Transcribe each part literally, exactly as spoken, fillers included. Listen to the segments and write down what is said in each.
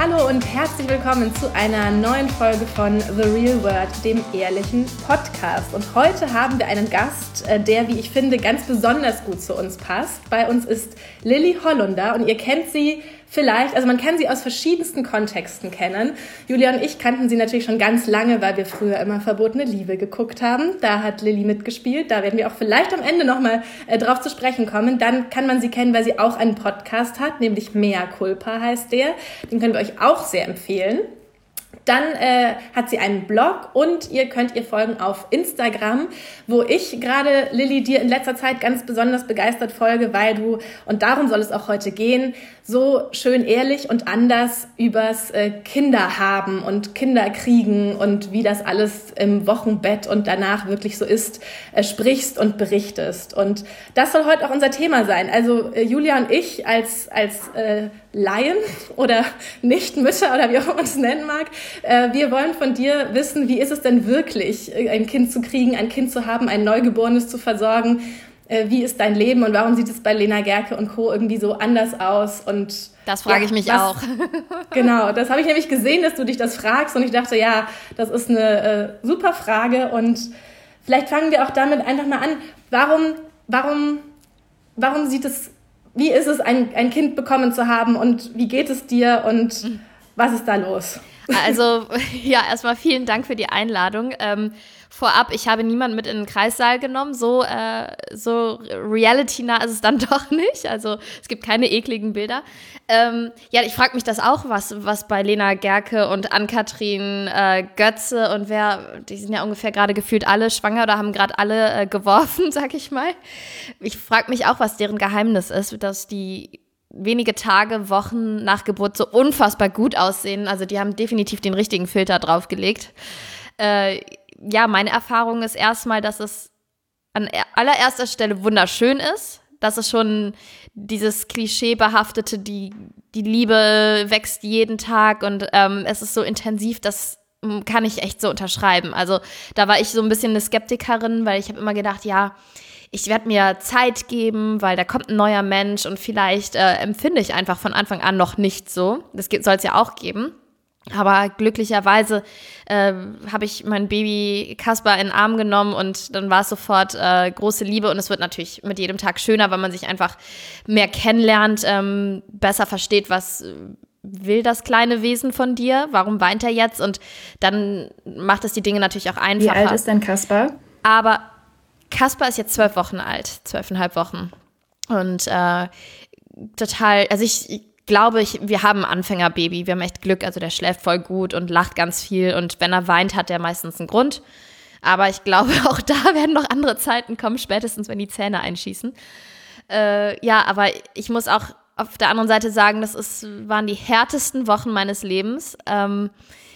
Hallo und herzlich willkommen zu einer neuen Folge von The Real Word, dem ehrlichen Podcast. Und heute haben wir einen Gast, der, wie ich finde, ganz besonders gut zu uns passt. Bei uns ist Lilly Hollunder und ihr kennt sie vielleicht, also man kann sie aus verschiedensten Kontexten kennen. Julia und ich kannten sie natürlich schon ganz lange, weil wir früher immer Verbotene Liebe geguckt haben. Da hat Lilly mitgespielt. Da werden wir auch vielleicht am Ende nochmal äh, drauf zu sprechen kommen. Dann kann man sie kennen, weil sie auch einen Podcast hat, nämlich Mea Culpa heißt der. Den können wir euch auch sehr empfehlen. Dann äh, hat sie einen Blog und ihr könnt ihr folgen auf Instagram, wo ich gerade, Lilly, dir in letzter Zeit ganz besonders begeistert folge, weil du, und darum soll es auch heute gehen, so schön ehrlich und anders übers äh, Kinder haben und Kinder kriegen und wie das alles im Wochenbett und danach wirklich so ist, äh, sprichst und berichtest. Und das soll heute auch unser Thema sein. Also äh, Julia und ich als, als äh, Laien oder Nichtmütter oder wie auch immer man es nennen mag, äh, wir wollen von dir wissen, wie ist es denn wirklich, ein Kind zu kriegen, ein Kind zu haben, ein Neugeborenes zu versorgen. Äh, wie ist dein Leben und warum sieht es bei Lena Gercke und Co. irgendwie so anders aus? Und das frage ja, ich mich was, auch. Genau, das habe ich nämlich gesehen, dass du dich das fragst und ich dachte, ja, das ist eine äh, super Frage und vielleicht fangen wir auch damit einfach mal an. Warum, warum, warum sieht es Wie ist es, ein, ein Kind bekommen zu haben und wie geht es dir und was ist da los? Also, ja, erstmal vielen Dank für die Einladung. Ähm, vorab, ich habe niemanden mit in den Kreissaal genommen, so, äh, so reality-nah ist es dann doch nicht, also es gibt keine ekligen Bilder. Ähm, ja, ich frage mich das auch, was, was bei Lena Gercke und Ann-Kathrin äh, Götze und wer, die sind ja ungefähr gerade gefühlt alle schwanger oder haben gerade alle äh, geworfen, sag ich mal. Ich frage mich auch, was deren Geheimnis ist, dass die wenige Tage, Wochen nach Geburt so unfassbar gut aussehen. Also die haben definitiv den richtigen Filter draufgelegt. Äh, ja, meine Erfahrung ist erstmal, dass es an allererster Stelle wunderschön ist. Dass es schon dieses Klischeebehaftete, die, die Liebe wächst jeden Tag und ähm, es ist so intensiv, das kann ich echt so unterschreiben. Also da war ich so ein bisschen eine Skeptikerin, weil ich habe immer gedacht, ja, ich werde mir Zeit geben, weil da kommt ein neuer Mensch und vielleicht äh, empfinde ich einfach von Anfang an noch nicht so. Das soll es ja auch geben. Aber glücklicherweise äh, habe ich mein Baby Kasper in den Arm genommen und dann war es sofort äh, große Liebe und es wird natürlich mit jedem Tag schöner, weil man sich einfach mehr kennenlernt, ähm, besser versteht, was will das kleine Wesen von dir, warum weint er jetzt und dann macht es die Dinge natürlich auch einfacher. Wie alt ist denn Kasper? Aber Kasper ist jetzt zwölf Wochen alt, zwölfeinhalb Wochen. Und äh, total, also ich, ich glaube, ich, wir haben ein Anfängerbaby. Wir haben echt Glück, also der schläft voll gut und lacht ganz viel. Und wenn er weint, hat er meistens einen Grund. Aber ich glaube, auch da werden noch andere Zeiten kommen, spätestens wenn die Zähne einschießen. Äh, ja, aber ich muss auch auf der anderen Seite sagen, das ist, waren die härtesten Wochen meines Lebens. Ähm,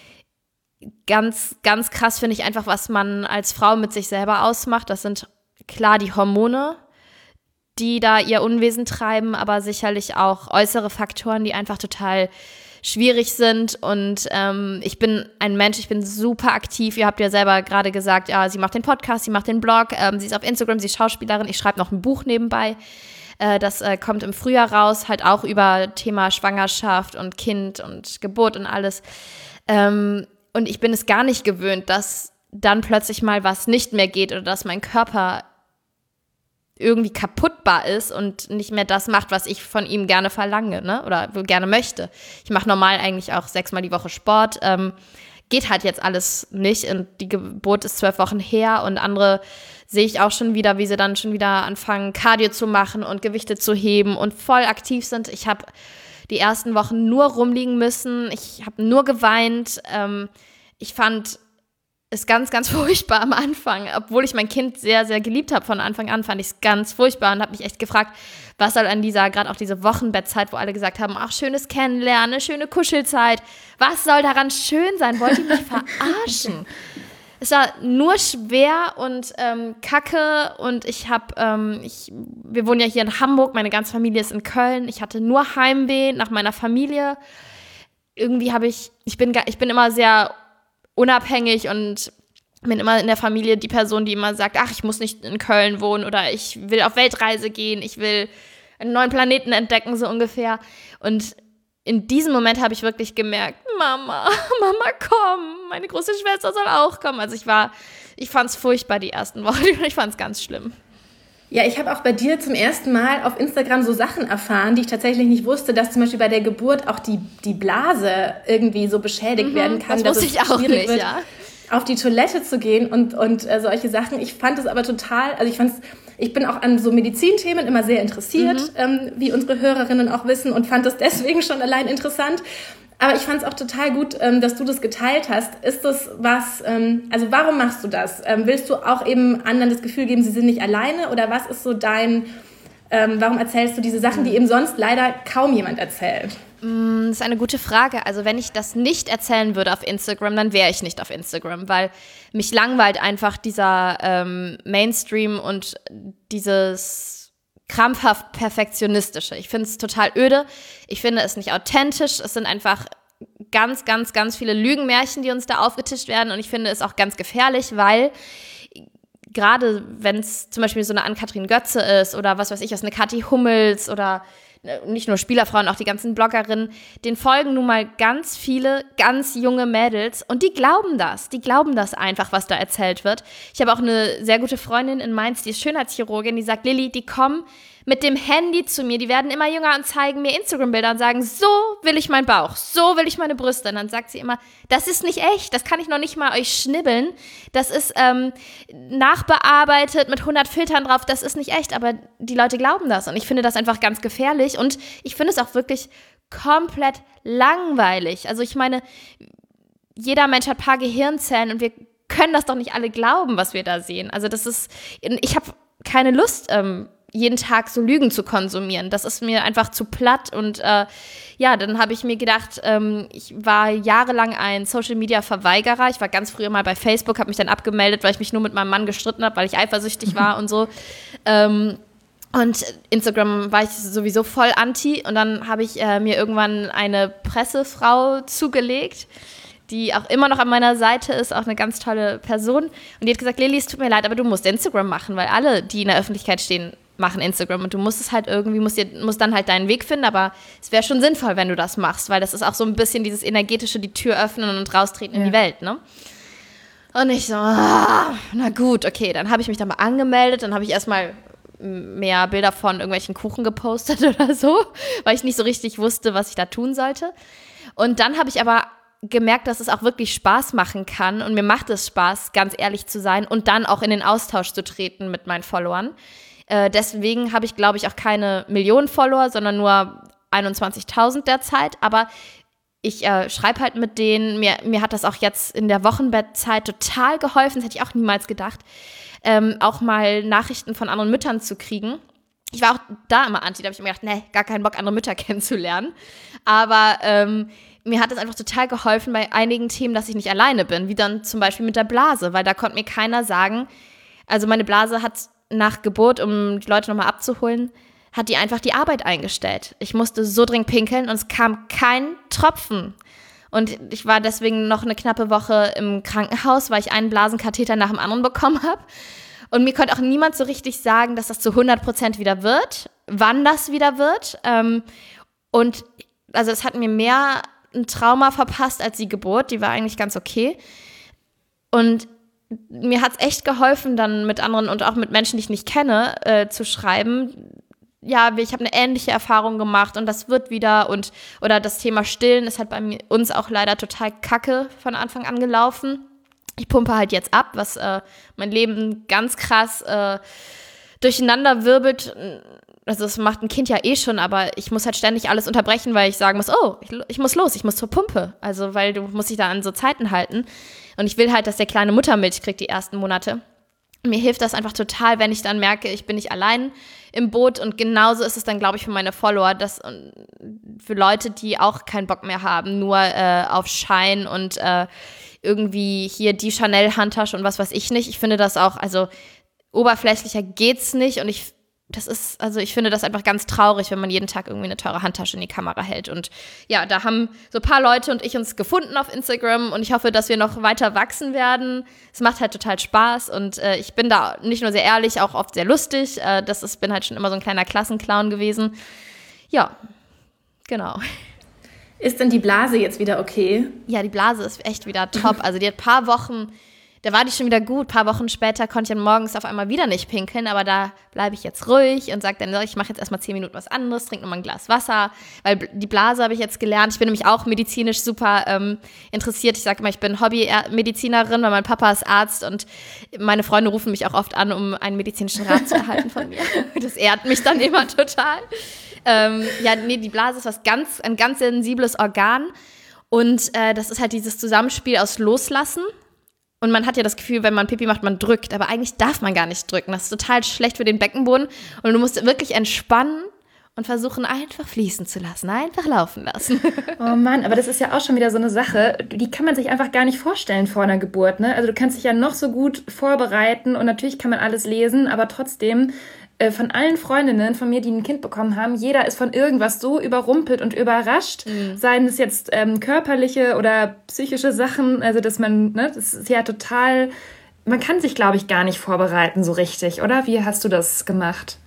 Ganz, ganz krass finde ich einfach, was man als Frau mit sich selber ausmacht. Das sind klar die Hormone, die da ihr Unwesen treiben, aber sicherlich auch äußere Faktoren, die einfach total schwierig sind. Und ähm, ich bin ein Mensch, ich bin super aktiv. Ihr habt ja selber gerade gesagt, ja, sie macht den Podcast, sie macht den Blog, ähm, sie ist auf Instagram, sie ist Schauspielerin. Ich schreibe noch ein Buch nebenbei. Äh, das äh, kommt im Frühjahr raus, halt auch über Thema Schwangerschaft und Kind und Geburt und alles. Ähm, Und ich bin es gar nicht gewöhnt, dass dann plötzlich mal was nicht mehr geht oder dass mein Körper irgendwie kaputtbar ist und nicht mehr das macht, was ich von ihm gerne verlange, ne? Oder gerne möchte. Ich mache normal eigentlich auch sechsmal die Woche Sport. Ähm, geht halt jetzt alles nicht und die Geburt ist zwölf Wochen her und andere sehe ich auch schon wieder, wie sie dann schon wieder anfangen, Cardio zu machen und Gewichte zu heben und voll aktiv sind. Ich habe die ersten Wochen nur rumliegen müssen. Ich habe nur geweint. Ähm, ich fand es ganz, ganz furchtbar am Anfang. Obwohl ich mein Kind sehr, sehr geliebt habe von Anfang an, fand ich es ganz furchtbar und habe mich echt gefragt, was soll an dieser, gerade auch diese Wochenbettzeit, wo alle gesagt haben, ach, schönes Kennenlernen, schöne Kuschelzeit. Was soll daran schön sein? Wollt ihr mich verarschen? Es war nur schwer und ähm, kacke und ich habe, ähm, ich, wir wohnen ja hier in Hamburg, meine ganze Familie ist in Köln. Ich hatte nur Heimweh nach meiner Familie. Irgendwie habe ich, ich bin, ich bin immer sehr unabhängig und bin immer in der Familie die Person, die immer sagt, ach, ich muss nicht in Köln wohnen oder ich will auf Weltreise gehen, ich will einen neuen Planeten entdecken, so ungefähr. Und in diesem Moment habe ich wirklich gemerkt, Mama, Mama, komm, meine große Schwester soll auch kommen. Also ich war, ich fand es furchtbar die ersten Wochen, ich fand es ganz schlimm. Ja, ich habe auch bei dir zum ersten Mal auf Instagram so Sachen erfahren, die ich tatsächlich nicht wusste, dass zum Beispiel bei der Geburt auch die, die Blase irgendwie so beschädigt mhm, werden kann. Das wusste ich auch nicht, wird, ja. auf die Toilette zu gehen und, und äh, solche Sachen. Ich fand es aber total, also ich fand's, ich bin auch an so Medizinthemen immer sehr interessiert, mhm. ähm, wie unsere Hörerinnen auch wissen, und fand es deswegen schon allein interessant. Aber ich fand es auch total gut, ähm, dass du das geteilt hast. Ist das was, ähm, also warum machst du das? Ähm, willst du auch eben anderen das Gefühl geben, sie sind nicht alleine? Oder was ist so dein, ähm, warum erzählst du diese Sachen, die eben sonst leider kaum jemand erzählt? Das ist eine gute Frage. Also wenn ich das nicht erzählen würde auf Instagram, dann wäre ich nicht auf Instagram, weil mich langweilt einfach dieser ähm, Mainstream und dieses krampfhaft perfektionistische. Ich finde es total öde. Ich finde es nicht authentisch. Es sind einfach ganz, ganz, ganz viele Lügenmärchen, die uns da aufgetischt werden. Und ich finde es auch ganz gefährlich, weil gerade wenn es zum Beispiel so eine Ann-Kathrin Götze ist oder was weiß ich, was eine Kathi Hummels oder nicht nur Spielerfrauen, auch die ganzen Bloggerinnen, denen folgen nun mal ganz viele ganz junge Mädels und die glauben das, die glauben das einfach, was da erzählt wird. Ich habe auch eine sehr gute Freundin in Mainz, die ist Schönheitschirurgin, die sagt, Lilly, die kommen mit dem Handy zu mir, die werden immer jünger und zeigen mir Instagram-Bilder und sagen, so will ich meinen Bauch, so will ich meine Brüste. Und dann sagt sie immer, das ist nicht echt, das kann ich noch nicht mal euch schnibbeln, das ist ähm, nachbearbeitet mit hundert Filtern drauf, das ist nicht echt, aber die Leute glauben das und ich finde das einfach ganz gefährlich und ich finde es auch wirklich komplett langweilig. Also ich meine, jeder Mensch hat ein paar Gehirnzellen und wir können das doch nicht alle glauben, was wir da sehen. Also das ist, ich habe keine Lust, ähm, jeden Tag so Lügen zu konsumieren. Das ist mir einfach zu platt und äh, ja, dann habe ich mir gedacht, ähm, ich war jahrelang ein Social-Media-Verweigerer. Ich war ganz früher mal bei Facebook, habe mich dann abgemeldet, weil ich mich nur mit meinem Mann gestritten habe, weil ich eifersüchtig war und so. Ähm, und Instagram war ich sowieso voll anti und dann habe ich äh, mir irgendwann eine Pressefrau zugelegt, die auch immer noch an meiner Seite ist, auch eine ganz tolle Person. Und die hat gesagt, Lilly, es tut mir leid, aber du musst Instagram machen, weil alle, die in der Öffentlichkeit stehen, machen Instagram und du musst es halt irgendwie, musst, dir, musst dann halt deinen Weg finden, aber es wäre schon sinnvoll, wenn du das machst, weil das ist auch so ein bisschen dieses energetische, die Tür öffnen und raustreten ja. in die Welt, ne? Und ich so, ah, na gut, okay, dann habe ich mich da mal angemeldet, dann habe ich erstmal mehr Bilder von irgendwelchen Kuchen gepostet oder so, weil ich nicht so richtig wusste, was ich da tun sollte. Und dann habe ich aber gemerkt, dass es auch wirklich Spaß machen kann und mir macht es Spaß, ganz ehrlich zu sein und dann auch in den Austausch zu treten mit meinen Followern. Äh, deswegen habe ich, glaube ich, auch keine Millionen Follower, sondern nur einundzwanzigtausend derzeit. Aber ich äh, schreibe halt mit denen. Mir, mir hat das auch jetzt in der Wochenbettzeit total geholfen. Das hätte ich auch niemals gedacht. Ähm, auch mal Nachrichten von anderen Müttern zu kriegen. Ich war auch da immer anti. Da habe ich mir gedacht, nee, gar keinen Bock, andere Mütter kennenzulernen. Aber ähm, mir hat es einfach total geholfen bei einigen Themen, dass ich nicht alleine bin. Wie dann zum Beispiel mit der Blase. Weil da konnte mir keiner sagen, also meine Blase hat nach Geburt, um die Leute nochmal abzuholen, hat die einfach die Arbeit eingestellt. Ich musste so dringend pinkeln und es kam kein Tropfen. Und ich war deswegen noch eine knappe Woche im Krankenhaus, weil ich einen Blasenkatheter nach dem anderen bekommen habe. Und mir konnte auch niemand so richtig sagen, dass das zu hundert Prozent wieder wird, wann das wieder wird. Und also es hat mir mehr ein Trauma verpasst als die Geburt. Die war eigentlich ganz okay. Und mir hat es echt geholfen, dann mit anderen und auch mit Menschen, die ich nicht kenne, äh, zu schreiben, ja, ich habe eine ähnliche Erfahrung gemacht und das wird wieder und oder das Thema Stillen ist halt bei mir, uns auch leider total kacke von Anfang an gelaufen. Ich pumpe halt jetzt ab, was äh, mein Leben ganz krass äh, durcheinander wirbelt. Also das macht ein Kind ja eh schon, aber ich muss halt ständig alles unterbrechen, weil ich sagen muss, oh, ich, ich muss los, ich muss zur Pumpe. Also weil du musst dich da an so Zeiten halten. Und ich will halt, dass der kleine Muttermilch kriegt die ersten Monate. Mir hilft das einfach total, wenn ich dann merke, ich bin nicht allein im Boot. Und genauso ist es dann, glaube ich, für meine Follower, dass für Leute, die auch keinen Bock mehr haben, nur äh, auf Schein und äh, irgendwie hier die Chanel-Handtasche und was weiß ich nicht. Ich finde das auch, also oberflächlicher geht's nicht und ich Das ist, also ich finde das einfach ganz traurig, wenn man jeden Tag irgendwie eine teure Handtasche in die Kamera hält. Und ja, da haben so ein paar Leute und ich uns gefunden auf Instagram und ich hoffe, dass wir noch weiter wachsen werden. Es macht halt total Spaß und äh, ich bin da nicht nur sehr ehrlich, auch oft sehr lustig. Äh, das ist, bin halt schon immer so ein kleiner Klassenclown gewesen. Ja, genau. Ist denn die Blase jetzt wieder okay? Ja, die Blase ist echt wieder top. Also die hat ein paar Wochen, da war die schon wieder gut. Ein paar Wochen später konnte ich dann morgens auf einmal wieder nicht pinkeln, aber da bleibe ich jetzt ruhig und sage dann, ich mache jetzt erstmal zehn Minuten was anderes, trinke nochmal ein Glas Wasser, weil die Blase habe ich jetzt gelernt. Ich bin nämlich auch medizinisch super ähm, interessiert. Ich sage immer, ich bin Hobbymedizinerin, weil mein Papa ist Arzt und meine Freunde rufen mich auch oft an, um einen medizinischen Rat zu erhalten von mir. Das ehrt mich dann immer total. Ähm, ja, nee, die Blase ist was ganz, ein ganz sensibles Organ und äh, das ist halt dieses Zusammenspiel aus Loslassen und man hat ja das Gefühl, wenn man Pipi macht, man drückt, aber eigentlich darf man gar nicht drücken, das ist total schlecht für den Beckenboden und du musst wirklich entspannen und versuchen, einfach fließen zu lassen, einfach laufen lassen. Oh Mann, aber das ist ja auch schon wieder so eine Sache, die kann man sich einfach gar nicht vorstellen vor einer Geburt, ne? Also du kannst dich ja noch so gut vorbereiten und natürlich kann man alles lesen, aber trotzdem von allen Freundinnen von mir, die ein Kind bekommen haben, jeder ist von irgendwas so überrumpelt und überrascht, mhm. seien es jetzt ähm, körperliche oder psychische Sachen, also dass man, ne, das ist ja total, man kann sich, glaube ich, gar nicht vorbereiten so richtig, oder? Wie hast du das gemacht?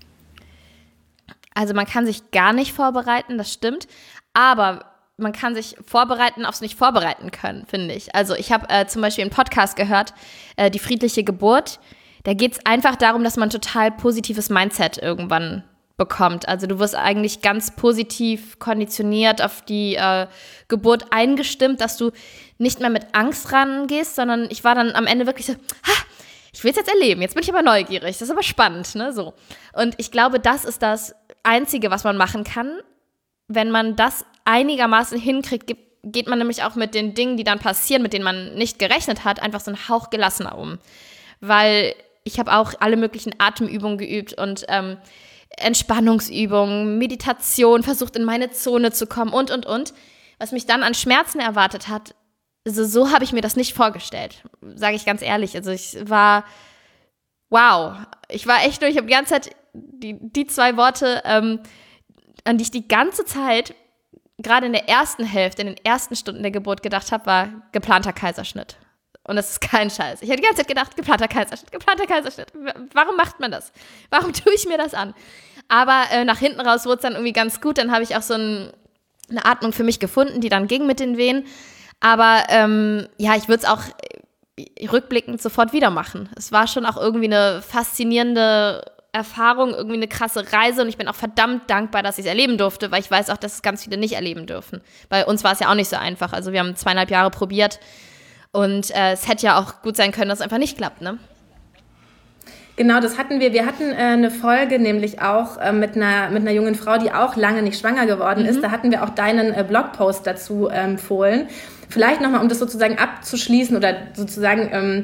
Also man kann sich gar nicht vorbereiten, das stimmt, aber man kann sich vorbereiten aufs nicht vorbereiten können, finde ich. Also ich habe äh, zum Beispiel einen Podcast gehört, äh, die friedliche Geburt. Da geht es einfach darum, dass man ein total positives Mindset irgendwann bekommt. Also du wirst eigentlich ganz positiv konditioniert, auf die äh, Geburt eingestimmt, dass du nicht mehr mit Angst rangehst, sondern ich war dann am Ende wirklich so, ha, ich will es jetzt erleben, jetzt bin ich aber neugierig, das ist aber spannend, ne, so. Und ich glaube, das ist das Einzige, was man machen kann. Wenn man das einigermaßen hinkriegt, geht man nämlich auch mit den Dingen, die dann passieren, mit denen man nicht gerechnet hat, einfach so einen Hauch gelassener um. Weil ich habe auch alle möglichen Atemübungen geübt und ähm, Entspannungsübungen, Meditation, versucht in meine Zone zu kommen und, und, und. Was mich dann an Schmerzen erwartet hat, also so habe ich mir das nicht vorgestellt, sage ich ganz ehrlich. Also ich war, wow, ich war echt nur, ich habe die ganze Zeit die, die zwei Worte, ähm, an die ich die ganze Zeit, gerade in der ersten Hälfte, in den ersten Stunden der Geburt gedacht habe, war geplanter Kaiserschnitt. Und das ist kein Scheiß. Ich habe die ganze Zeit gedacht, geplanter Kaiserschnitt, geplanter Kaiserschnitt. Warum macht man das? Warum tue ich mir das an? Aber äh, nach hinten raus wurde es dann irgendwie ganz gut. Dann habe ich auch so ein, eine Atmung für mich gefunden, die dann ging mit den Wehen. Aber ähm, ja, ich würde es auch rückblickend sofort wieder machen. Es war schon auch irgendwie eine faszinierende Erfahrung, irgendwie eine krasse Reise. Und ich bin auch verdammt dankbar, dass ich es erleben durfte, weil ich weiß auch, dass es ganz viele nicht erleben dürfen. Bei uns war es ja auch nicht so einfach. Also wir haben zweieinhalb Jahre probiert. Und äh, es hätte ja auch gut sein können, dass es einfach nicht klappt, ne? Genau, das hatten wir. Wir hatten äh, eine Folge nämlich auch äh, mit, einer, mit einer jungen Frau, die auch lange nicht schwanger geworden mhm. ist. Da hatten wir auch deinen äh, Blogpost dazu äh, empfohlen. Vielleicht nochmal, um das sozusagen abzuschließen oder sozusagen ähm,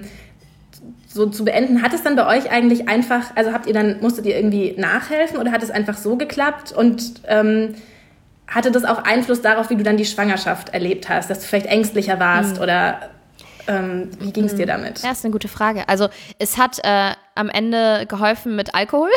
so zu beenden. Hat es dann bei euch eigentlich einfach, also habt ihr dann, musstet ihr irgendwie nachhelfen oder hat es einfach so geklappt? Und ähm, hatte das auch Einfluss darauf, wie du dann die Schwangerschaft erlebt hast, dass du vielleicht ängstlicher warst mhm. oder Ähm, wie ging es dir damit? Ja, ist eine gute Frage. Also es hat äh, am Ende geholfen mit Alkohol.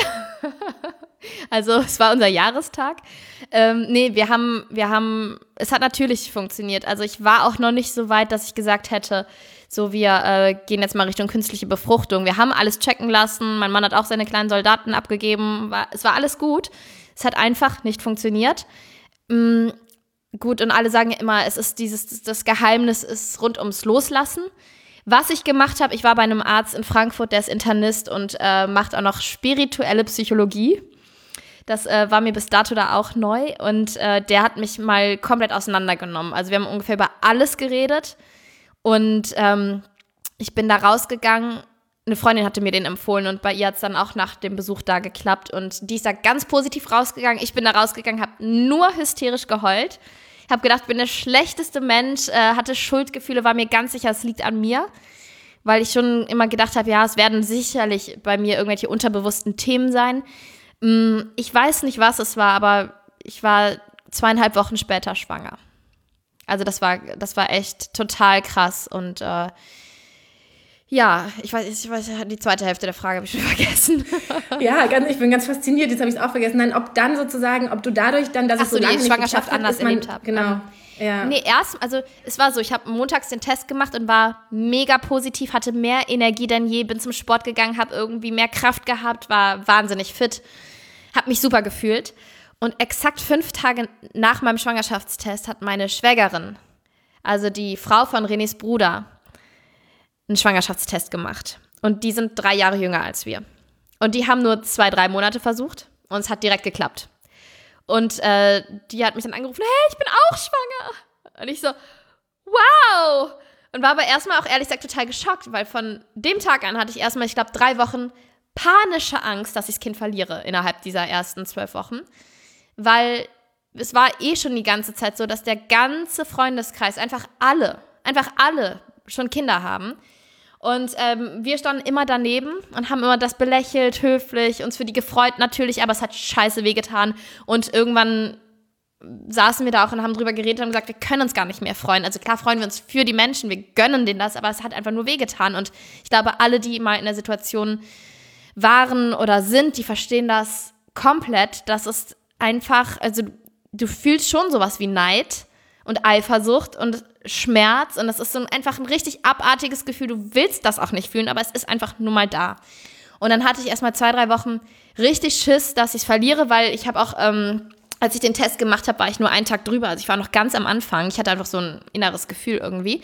Also es war unser Jahrestag. Ähm, nee, wir haben, wir haben, es hat natürlich funktioniert. Also ich war auch noch nicht so weit, dass ich gesagt hätte, so wir äh, gehen jetzt mal Richtung künstliche Befruchtung. Wir haben alles checken lassen. Mein Mann hat auch seine kleinen Soldaten abgegeben. War, es war alles gut. Es hat einfach nicht funktioniert. Mm, Gut, und alle sagen ja immer, es ist dieses, das Geheimnis ist rund ums Loslassen. Was ich gemacht habe, ich war bei einem Arzt in Frankfurt, der ist Internist und äh, macht auch noch spirituelle Psychologie. Das äh, war mir bis dato da auch neu und äh, der hat mich mal komplett auseinandergenommen. Also wir haben ungefähr über alles geredet und ähm, ich bin da rausgegangen. Eine Freundin hatte mir den empfohlen und bei ihr hat es dann auch nach dem Besuch da geklappt und die ist da ganz positiv rausgegangen. Ich bin da rausgegangen, habe nur hysterisch geheult. Ich habe gedacht, ich bin der schlechteste Mensch, äh, hatte Schuldgefühle, war mir ganz sicher, es liegt an mir, weil ich schon immer gedacht habe, ja, es werden sicherlich bei mir irgendwelche unterbewussten Themen sein. Mm, ich weiß nicht, was es war, aber ich war zweieinhalb Wochen später schwanger. Also das war, das war echt total krass und äh, ja, ich weiß, ich weiß, die zweite Hälfte der Frage habe ich schon vergessen. Ja, ganz, ich bin ganz fasziniert, jetzt habe ich es auch vergessen. Nein, ob dann sozusagen, ob du dadurch dann, dass Ach es so so, lange die nicht Schwangerschaft geklappt hat, anders ist man, erlebt habe. Genau. Ja. Nee, erst, also es war so, ich habe montags den Test gemacht und war mega positiv, hatte mehr Energie denn je, bin zum Sport gegangen, habe irgendwie mehr Kraft gehabt, war wahnsinnig fit, habe mich super gefühlt. Und exakt fünf Tage nach meinem Schwangerschaftstest hat meine Schwägerin, also die Frau von Renés Bruder, einen Schwangerschaftstest gemacht. Und die sind drei Jahre jünger als wir. Und die haben nur zwei, drei Monate versucht und es hat direkt geklappt. Und äh, die hat mich dann angerufen, hey, ich bin auch schwanger. Und ich so, wow. Und war aber erstmal auch ehrlich gesagt total geschockt, weil von dem Tag an hatte ich erstmal, ich glaube, drei Wochen panische Angst, dass ich das Kind verliere innerhalb dieser ersten zwölf Wochen. Weil es war eh schon die ganze Zeit so, dass der ganze Freundeskreis, einfach alle, einfach alle schon Kinder haben. Und ähm, wir standen immer daneben und haben immer das belächelt, höflich, uns für die gefreut natürlich, aber es hat scheiße wehgetan. Und irgendwann saßen wir da auch und haben drüber geredet und haben gesagt, wir können uns gar nicht mehr freuen. Also klar freuen wir uns für die Menschen, wir gönnen denen das, aber es hat einfach nur wehgetan. Und ich glaube, alle, die mal in der Situation waren oder sind, die verstehen das komplett. Das ist einfach, also du fühlst schon sowas wie Neid und Eifersucht und Schmerz und das ist so ein, einfach ein richtig abartiges Gefühl. Du willst das auch nicht fühlen, aber es ist einfach nur mal da. Und dann hatte ich erstmal zwei, drei Wochen richtig Schiss, dass ich es verliere, weil ich habe auch, ähm, als ich den Test gemacht habe, war ich nur einen Tag drüber. Also ich war noch ganz am Anfang. Ich hatte einfach so ein inneres Gefühl irgendwie.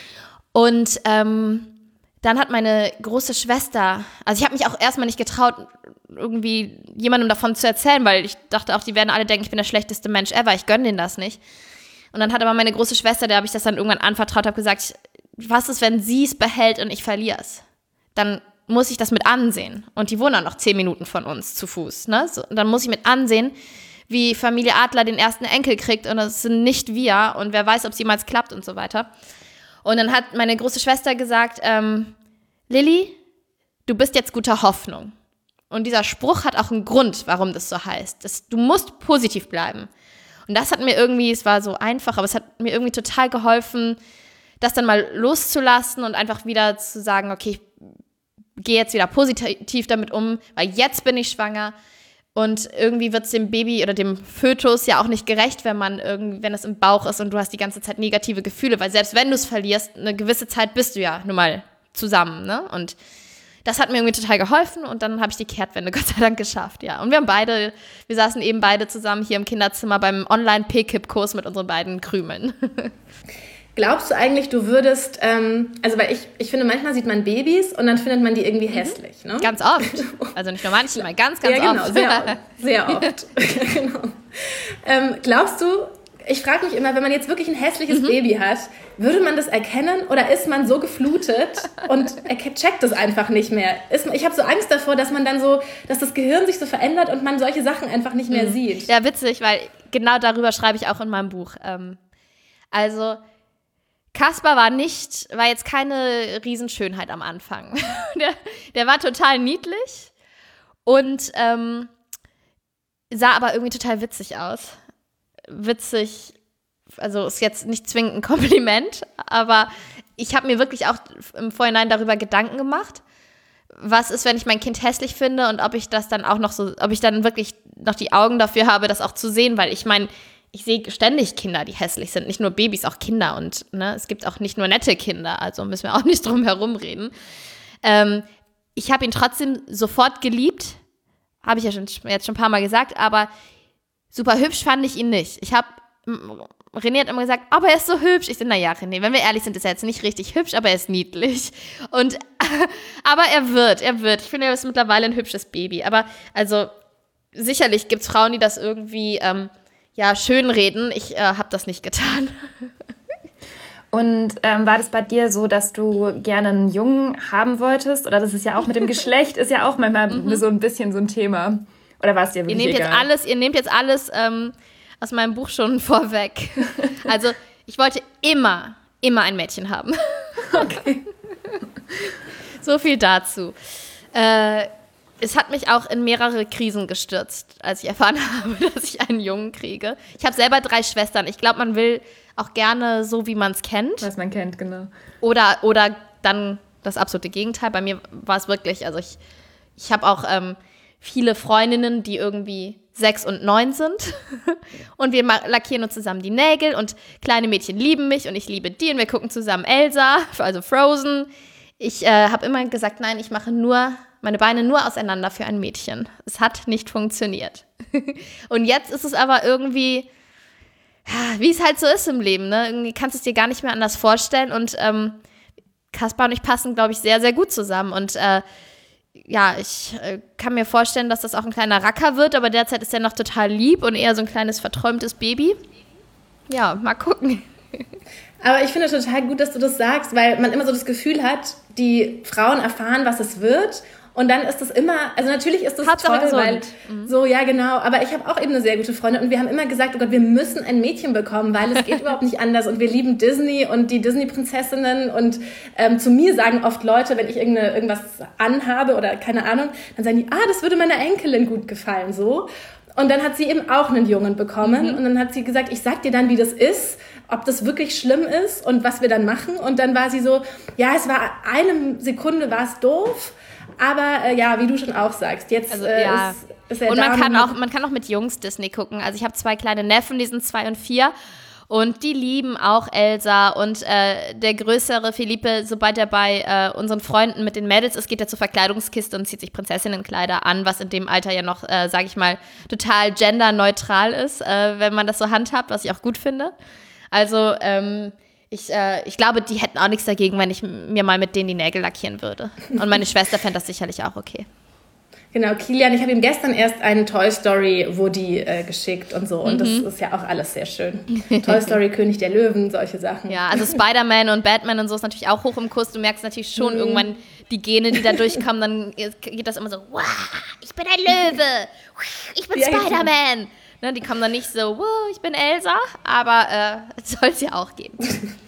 Und ähm, dann hat meine große Schwester, also ich habe mich auch erstmal nicht getraut, irgendwie jemandem davon zu erzählen, weil ich dachte auch, die werden alle denken, ich bin der schlechteste Mensch ever, ich gönne denen das nicht. Und dann hat aber meine große Schwester, der habe ich das dann irgendwann anvertraut, habe gesagt, was ist, wenn sie es behält und ich verliere es? Dann muss ich das mit ansehen. Und die wohnen auch noch zehn Minuten von uns zu Fuß. Ne? So, dann muss ich mit ansehen, wie Familie Adler den ersten Enkel kriegt und das sind nicht wir und wer weiß, ob es jemals klappt und so weiter. Und dann hat meine große Schwester gesagt, ähm, Lilly, du bist jetzt guter Hoffnung. Und dieser Spruch hat auch einen Grund, warum das so heißt. Das, du musst positiv bleiben. Und das hat mir irgendwie, es war so einfach, aber es hat mir irgendwie total geholfen, das dann mal loszulassen und einfach wieder zu sagen, okay, ich gehe jetzt wieder positiv damit um, weil jetzt bin ich schwanger. Und irgendwie wird es dem Baby oder dem Fötus ja auch nicht gerecht, wenn man irgendwie, wenn es im Bauch ist und du hast die ganze Zeit negative Gefühle, weil selbst wenn du es verlierst, eine gewisse Zeit bist du ja nun mal zusammen, ne? Und das hat mir irgendwie total geholfen und dann habe ich die Kehrtwende Gott sei Dank geschafft, ja. Und wir haben beide, wir saßen eben beide zusammen hier im Kinderzimmer beim Online-P-Kip-Kurs mit unseren beiden Krümeln. Glaubst du eigentlich, du würdest, ähm, also weil ich, ich finde, manchmal sieht man Babys und dann findet man die irgendwie hässlich, ne? Ganz oft. Also nicht nur manchmal, ganz, ganz ja, genau, oft. Sehr oft. Sehr oft. genau. Ähm, glaubst du, ich frage mich immer, wenn man jetzt wirklich ein hässliches mhm. Baby hat, würde man das erkennen oder ist man so geflutet und er checkt es einfach nicht mehr? Ist, ich habe so Angst davor, dass man dann so, dass das Gehirn sich so verändert und man solche Sachen einfach nicht mehr mhm. sieht. Ja, witzig, weil genau darüber schreibe ich auch in meinem Buch. Ähm, also Kaspar war nicht, war jetzt keine Riesenschönheit am Anfang. der, der war total niedlich und ähm, sah aber irgendwie total witzig aus. Witzig, also ist jetzt nicht zwingend ein Kompliment, aber ich habe mir wirklich auch im Vorhinein darüber Gedanken gemacht, was ist, wenn ich mein Kind hässlich finde und ob ich das dann auch noch so, ob ich dann wirklich noch die Augen dafür habe, das auch zu sehen, weil ich meine, ich sehe ständig Kinder, die hässlich sind, nicht nur Babys, auch Kinder und ne, es gibt auch nicht nur nette Kinder, also müssen wir auch nicht drum herum reden. Ähm, ich habe ihn trotzdem sofort geliebt, habe ich ja schon, jetzt schon ein paar Mal gesagt, aber super hübsch fand ich ihn nicht. Ich habe, René hat immer gesagt, aber er ist so hübsch. Ich so, naja, René, wenn wir ehrlich sind, ist er jetzt nicht richtig hübsch, aber er ist niedlich. Und, aber er wird, er wird. Ich finde, er ist mittlerweile ein hübsches Baby. Aber, also, sicherlich gibt es Frauen, die das irgendwie, ähm, ja, schönreden. Ich äh, habe das nicht getan. Und ähm, war das bei dir so, dass du gerne einen Jungen haben wolltest? Oder das ist ja auch mit dem Geschlecht, ist ja auch manchmal mhm. so ein bisschen so ein Thema. Oder war es dir wirklich ihr nehmt egal? Jetzt alles, ihr nehmt jetzt alles ähm, aus meinem Buch schon vorweg. Also ich wollte immer, immer ein Mädchen haben. Okay. So viel dazu. Äh, es hat mich auch in mehrere Krisen gestürzt, als ich erfahren habe, dass ich einen Jungen kriege. Ich habe selber drei Schwestern. Ich glaube, man will auch gerne so, wie man es kennt. Was man kennt, genau. Oder, oder dann das absolute Gegenteil. Bei mir war es wirklich, also ich, ich habe auch ähm, viele Freundinnen, die irgendwie sechs und neun sind und wir lackieren uns zusammen die Nägel und kleine Mädchen lieben mich und ich liebe die und wir gucken zusammen Elsa, also Frozen. Ich äh, habe immer gesagt, nein, ich mache nur meine Beine nur auseinander für ein Mädchen. Es hat nicht funktioniert. Und jetzt ist es aber irgendwie, wie es halt so ist im Leben, ne? Irgendwie kannst du es dir gar nicht mehr anders vorstellen. Und ähm, Kaspar und ich passen, glaube ich, sehr, sehr gut zusammen. Und äh, ja, ich äh, kann mir vorstellen, dass das auch ein kleiner Racker wird, aber derzeit ist er noch total lieb und eher so ein kleines verträumtes Baby. Ja, mal gucken. Aber ich finde total gut, dass du das sagst, weil man immer so das Gefühl hat, die Frauen erfahren, was es wird. Und dann ist das immer, also natürlich ist das Hauptsache toll, weil, gesund. Mhm. so, ja genau, aber ich habe auch eben eine sehr gute Freundin und wir haben immer gesagt, oh Gott, wir müssen ein Mädchen bekommen, weil es geht überhaupt nicht anders und wir lieben Disney und die Disney-Prinzessinnen und ähm, zu mir sagen oft Leute, wenn ich irgendeine, irgendwas anhabe oder keine Ahnung, dann sagen die, ah, das würde meiner Enkelin gut gefallen, so. Und dann hat sie eben auch einen Jungen bekommen mhm. und dann hat sie gesagt, ich sag dir dann, wie das ist, ob das wirklich schlimm ist und was wir dann machen. Und dann war sie so, ja, es war eine Sekunde war es doof, aber äh, ja, wie du schon auch sagst, jetzt also, äh, ja. ist, ist er und da. man kann auch, man kann auch mit Jungs Disney gucken. Also ich habe zwei kleine Neffen, die sind zwei und vier. Und die lieben auch Elsa und äh, der größere Felipe, sobald er bei äh, unseren Freunden mit den Mädels ist, geht er zur Verkleidungskiste und zieht sich Prinzessinnenkleider an, was in dem Alter ja noch, äh, sage ich mal, total genderneutral ist, äh, wenn man das so handhabt, was ich auch gut finde. Also ähm, ich, äh, ich glaube, die hätten auch nichts dagegen, wenn ich mir mal mit denen die Nägel lackieren würde. Und meine Schwester fände das sicherlich auch okay. Genau, Kilian, ich habe ihm gestern erst einen Toy Story Woody äh, geschickt und so. Und mhm. das ist ja auch alles sehr schön. Toy Story, König der Löwen, solche Sachen. Ja, also Spider-Man und Batman und so ist natürlich auch hoch im Kurs. Du merkst natürlich schon mhm. irgendwann die Gene, die da durchkommen. Dann geht das immer so, wow, ich bin ein Löwe, ich bin ja, Spider-Man. Ne, die kommen dann nicht so, wow, ich bin Elsa, aber äh, es soll es ja auch geben.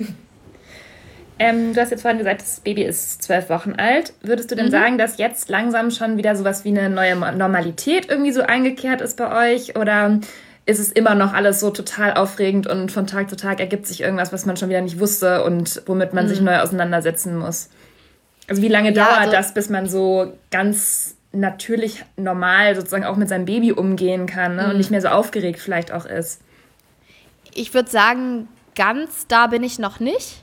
Ähm, du hast jetzt vorhin gesagt, das Baby ist zwölf Wochen alt. Würdest du denn mhm. sagen, dass jetzt langsam schon wieder sowas wie eine neue Normalität irgendwie so eingekehrt ist bei euch? Oder ist es immer noch alles so total aufregend und von Tag zu Tag ergibt sich irgendwas, was man schon wieder nicht wusste und womit man mhm. sich neu auseinandersetzen muss? Also wie lange ja, dauert also, das, bis man so ganz natürlich normal sozusagen auch mit seinem Baby umgehen kann, ne? mhm. und nicht mehr so aufgeregt vielleicht auch ist? Ich würde sagen, ganz da bin ich noch nicht.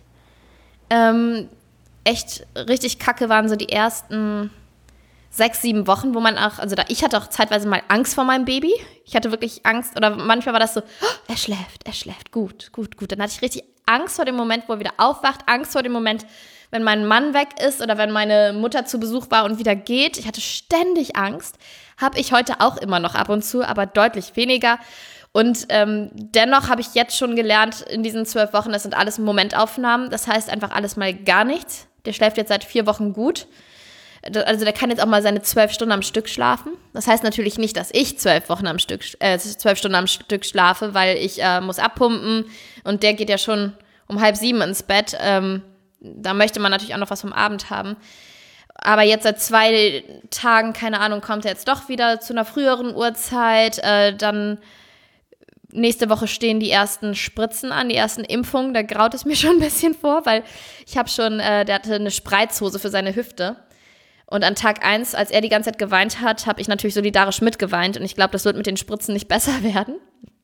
Ähm, echt richtig kacke waren so die ersten sechs, sieben Wochen, wo man auch, also da, ich hatte auch zeitweise mal Angst vor meinem Baby. Ich hatte wirklich Angst oder manchmal war das so, oh, er schläft, er schläft, gut, gut, gut. Dann hatte ich richtig Angst vor dem Moment, wo er wieder aufwacht, Angst vor dem Moment, wenn mein Mann weg ist oder wenn meine Mutter zu Besuch war und wieder geht. Ich hatte ständig Angst, habe ich heute auch immer noch ab und zu, aber deutlich weniger. Und ähm, dennoch habe ich jetzt schon gelernt, in diesen zwölf Wochen, das sind alles Momentaufnahmen. Das heißt einfach alles mal gar nichts. Der schläft jetzt seit vier Wochen gut. Also der kann jetzt auch mal seine zwölf Stunden am Stück schlafen. Das heißt natürlich nicht, dass ich zwölf Wochen am Stück, äh, zwölf Stunden am Stück schlafe, weil ich äh, muss abpumpen und der geht ja schon um halb sieben ins Bett. Ähm, da möchte man natürlich auch noch was vom Abend haben. Aber jetzt seit zwei Tagen, keine Ahnung, kommt er jetzt doch wieder zu einer früheren Uhrzeit. Äh, dann nächste Woche stehen die ersten Spritzen an, die ersten Impfungen. Da graut es mir schon ein bisschen vor, weil ich habe schon, äh, der hatte eine Spreizhose für seine Hüfte. Und an Tag eins, als er die ganze Zeit geweint hat, habe ich natürlich solidarisch mitgeweint. Und ich glaube, das wird mit den Spritzen nicht besser werden.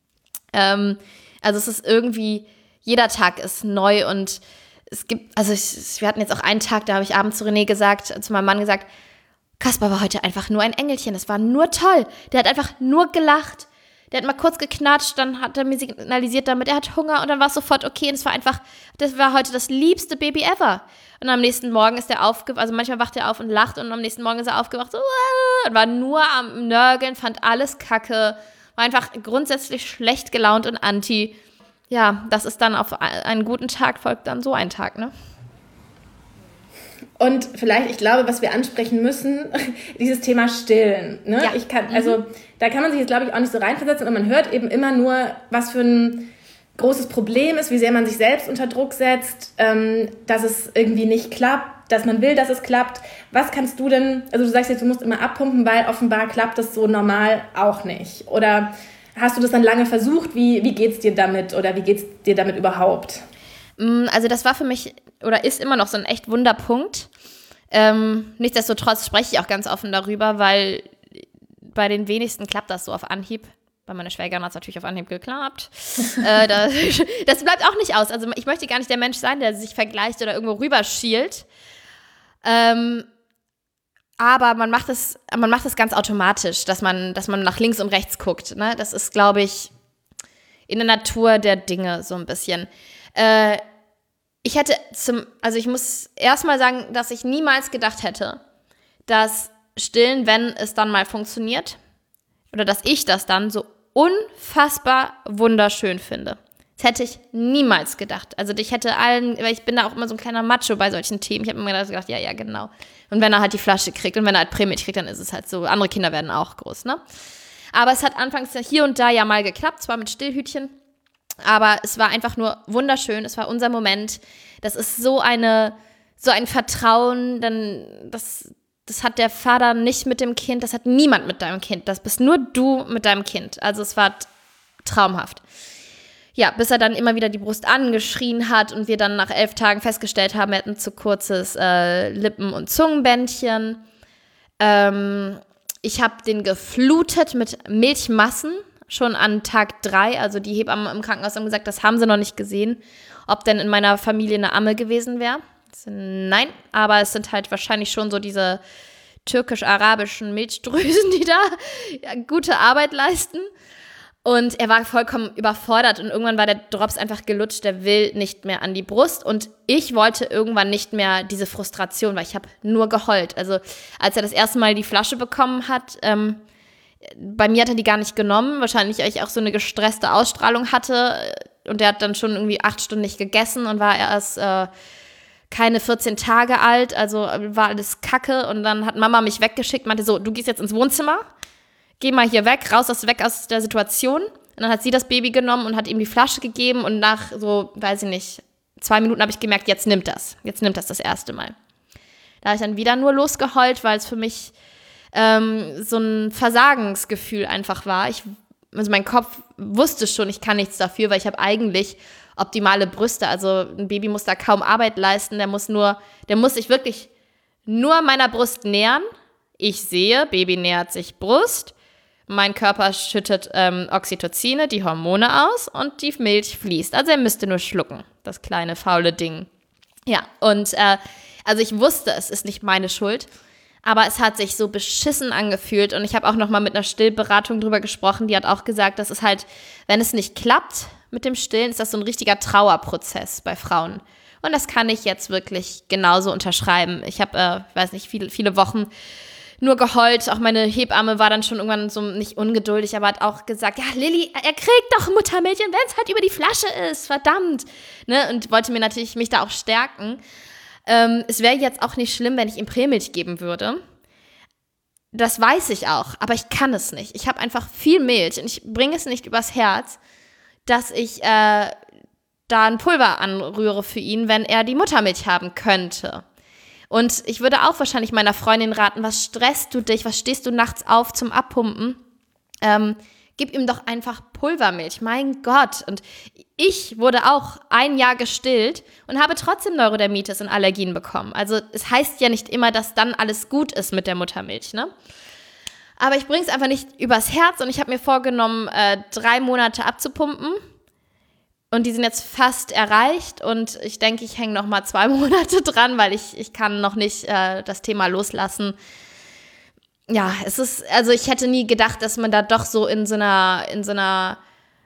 Ähm, also es ist irgendwie, jeder Tag ist neu und es gibt, also ich, wir hatten jetzt auch einen Tag, da habe ich abends zu René gesagt, zu meinem Mann gesagt, Kaspar war heute einfach nur ein Engelchen, das war nur toll. Der hat einfach nur gelacht. Der hat mal kurz geknatscht, dann hat er mir signalisiert damit, er hat Hunger und dann war es sofort okay und es war einfach, das war heute das liebste Baby ever. Und am nächsten Morgen ist er aufgewacht, also manchmal wacht er auf und lacht und am nächsten Morgen ist er aufgewacht so, und war nur am Nörgeln, fand alles kacke, war einfach grundsätzlich schlecht gelaunt und anti. Ja, das ist dann auf einen guten Tag folgt dann so ein Tag, ne? Und vielleicht, ich glaube, was wir ansprechen müssen, dieses Thema Stillen. Ne? Ja. Ich kann, also mhm. da kann man sich jetzt, glaube ich, auch nicht so reinversetzen. Und man hört eben immer nur, was für ein großes Problem ist, wie sehr man sich selbst unter Druck setzt, ähm, dass es irgendwie nicht klappt, dass man will, dass es klappt. Was kannst du denn, also du sagst jetzt, du musst immer abpumpen, weil offenbar klappt das so normal auch nicht. Oder hast du das dann lange versucht? Wie, wie geht's dir damit oder wie geht's dir damit überhaupt? Also das war für mich oder ist immer noch so ein echt Wunderpunkt. Ähm, nichtsdestotrotz spreche ich auch ganz offen darüber, weil bei den wenigsten klappt das so auf Anhieb. Bei meiner Schwägerin hat es natürlich auf Anhieb geklappt. äh, das, das bleibt auch nicht aus. Also ich möchte gar nicht der Mensch sein, der sich vergleicht oder irgendwo rüberschielt. Ähm, aber man macht es, man macht es ganz automatisch, dass man, dass man nach links und rechts guckt. Ne? Das ist, glaube ich, in der Natur der Dinge so ein bisschen. Äh, ich hätte zum, also ich muss erstmal sagen, dass ich niemals gedacht hätte, dass Stillen, wenn es dann mal funktioniert, oder dass ich das dann so unfassbar wunderschön finde. Das hätte ich niemals gedacht. Also ich hätte allen, weil ich bin da auch immer so ein kleiner Macho bei solchen Themen. Ich habe immer gedacht, ja, ja, genau. Und wenn er halt die Flasche kriegt und wenn er halt Prämilch kriegt, dann ist es halt so. Andere Kinder werden auch groß, ne? Aber es hat anfangs hier und da ja mal geklappt, zwar mit Stillhütchen, aber es war einfach nur wunderschön. Es war unser Moment. Das ist so eine, so ein Vertrauen, dann das Das hat der Vater nicht mit dem Kind, das hat niemand mit deinem Kind. Das bist nur du mit deinem Kind. Also es war traumhaft. Ja, bis er dann immer wieder die Brust angeschrien hat und wir dann nach elf Tagen festgestellt haben, wir hatten zu kurzes äh, Lippen- und Zungenbändchen. Ähm, ich habe den geflutet mit Milchmassen, schon an Tag drei. Also die Hebammen im Krankenhaus haben gesagt, das haben sie noch nicht gesehen, ob denn in meiner Familie eine Amme gewesen wäre. Nein, aber es sind halt wahrscheinlich schon so diese türkisch-arabischen Milchdrüsen, die da ja, gute Arbeit leisten. Und er war vollkommen überfordert und irgendwann war der Drops einfach gelutscht, der will nicht mehr an die Brust. Und ich wollte irgendwann nicht mehr diese Frustration, weil ich habe nur geheult. Also als er das erste Mal die Flasche bekommen hat, ähm, bei mir hat er die gar nicht genommen, wahrscheinlich weil ich auch so eine gestresste Ausstrahlung hatte. Und der hat dann schon irgendwie acht Stunden nicht gegessen und war erst äh, keine vierzehn Tage alt, also war alles Kacke. Und dann hat Mama mich weggeschickt, meinte so, du gehst jetzt ins Wohnzimmer, geh mal hier weg, raus aus, weg aus der Situation. Und dann hat sie das Baby genommen und hat ihm die Flasche gegeben und nach so, weiß ich nicht, zwei Minuten habe ich gemerkt, jetzt nimmt das, jetzt nimmt das das erste Mal. Da habe ich dann wieder nur losgeheult, weil es für mich ähm, so ein Versagensgefühl einfach war. Ich, also mein Kopf wusste schon, ich kann nichts dafür, weil ich habe eigentlich optimale Brüste, also ein Baby muss da kaum Arbeit leisten, der muss nur, der muss sich wirklich nur meiner Brust nähern. Ich sehe, Baby nähert sich Brust, mein Körper schüttet ähm, Oxytocine, die Hormone aus und die Milch fließt. Also er müsste nur schlucken, das kleine faule Ding. Ja, und äh, also ich wusste, es ist nicht meine Schuld, aber es hat sich so beschissen angefühlt und ich habe auch noch mal mit einer Stillberatung drüber gesprochen, die hat auch gesagt, dass es halt, wenn es nicht klappt mit dem Stillen, ist das so ein richtiger Trauerprozess bei Frauen. Und das kann ich jetzt wirklich genauso unterschreiben. Ich habe, äh, ich weiß nicht, viele, viele Wochen nur geheult. Auch meine Hebamme war dann schon irgendwann so nicht ungeduldig, aber hat auch gesagt, ja, Lilly, er kriegt doch Muttermilch, und wenn es halt über die Flasche ist, verdammt. Ne? Und wollte mir natürlich mich da auch stärken. Ähm, es wäre jetzt auch nicht schlimm, wenn ich ihm Prämilch geben würde. Das weiß ich auch, aber ich kann es nicht. Ich habe einfach viel Milch und ich bringe es nicht übers Herz, dass ich äh, da ein Pulver anrühre für ihn, wenn er die Muttermilch haben könnte. Und ich würde auch wahrscheinlich meiner Freundin raten, was stresst du dich, was stehst du nachts auf zum Abpumpen? Ähm, gib ihm doch einfach Pulvermilch, mein Gott. Und ich wurde auch ein Jahr gestillt und habe trotzdem Neurodermitis und Allergien bekommen. Also es heißt ja nicht immer, dass dann alles gut ist mit der Muttermilch, ne? Aber ich bringe es einfach nicht übers Herz und ich habe mir vorgenommen, äh, drei Monate abzupumpen. Und die sind jetzt fast erreicht und ich denke, ich hänge noch mal zwei Monate dran, weil ich, ich kann noch nicht äh, das Thema loslassen. Ja, es ist, also ich hätte nie gedacht, dass man da doch so in so einer, in so einer,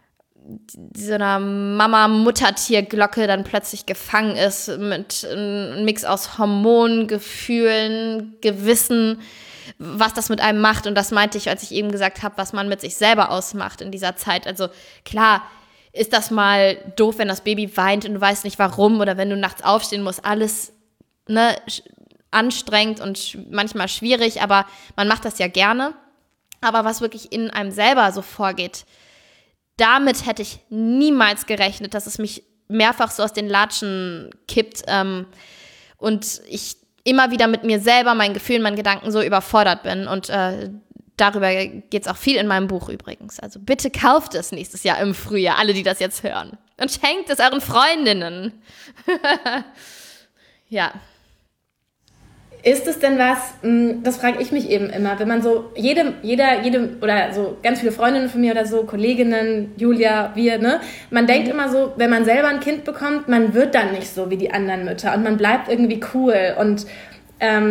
so einer Mama-Mutter-Tier-Glocke dann plötzlich gefangen ist mit einem Mix aus Hormonen, Gefühlen, Gewissen, was das mit einem macht. Und das meinte ich, als ich eben gesagt habe, was man mit sich selber ausmacht in dieser Zeit. Also klar ist das mal doof, wenn das Baby weint und du weißt nicht warum, oder wenn du nachts aufstehen musst, alles ne, anstrengend und sch- manchmal schwierig, aber man macht das ja gerne. Aber was wirklich in einem selber so vorgeht, damit hätte ich niemals gerechnet, dass es mich mehrfach so aus den Latschen kippt ähm, und ich immer wieder mit mir selber, meinen Gefühlen, meinen Gedanken so überfordert bin. Und äh, darüber geht es auch viel in meinem Buch übrigens. Also bitte kauft es nächstes Jahr im Frühjahr, alle, die das jetzt hören. Und schenkt es euren Freundinnen. Ja. Ist es denn was, das frage ich mich eben immer, wenn man so, jede, jeder, jede, oder so ganz viele Freundinnen von mir oder so, Kolleginnen, Julia, wir, ne, man mhm. denkt immer so, wenn man selber ein Kind bekommt, man wird dann nicht so wie die anderen Mütter und man bleibt irgendwie cool und ähm,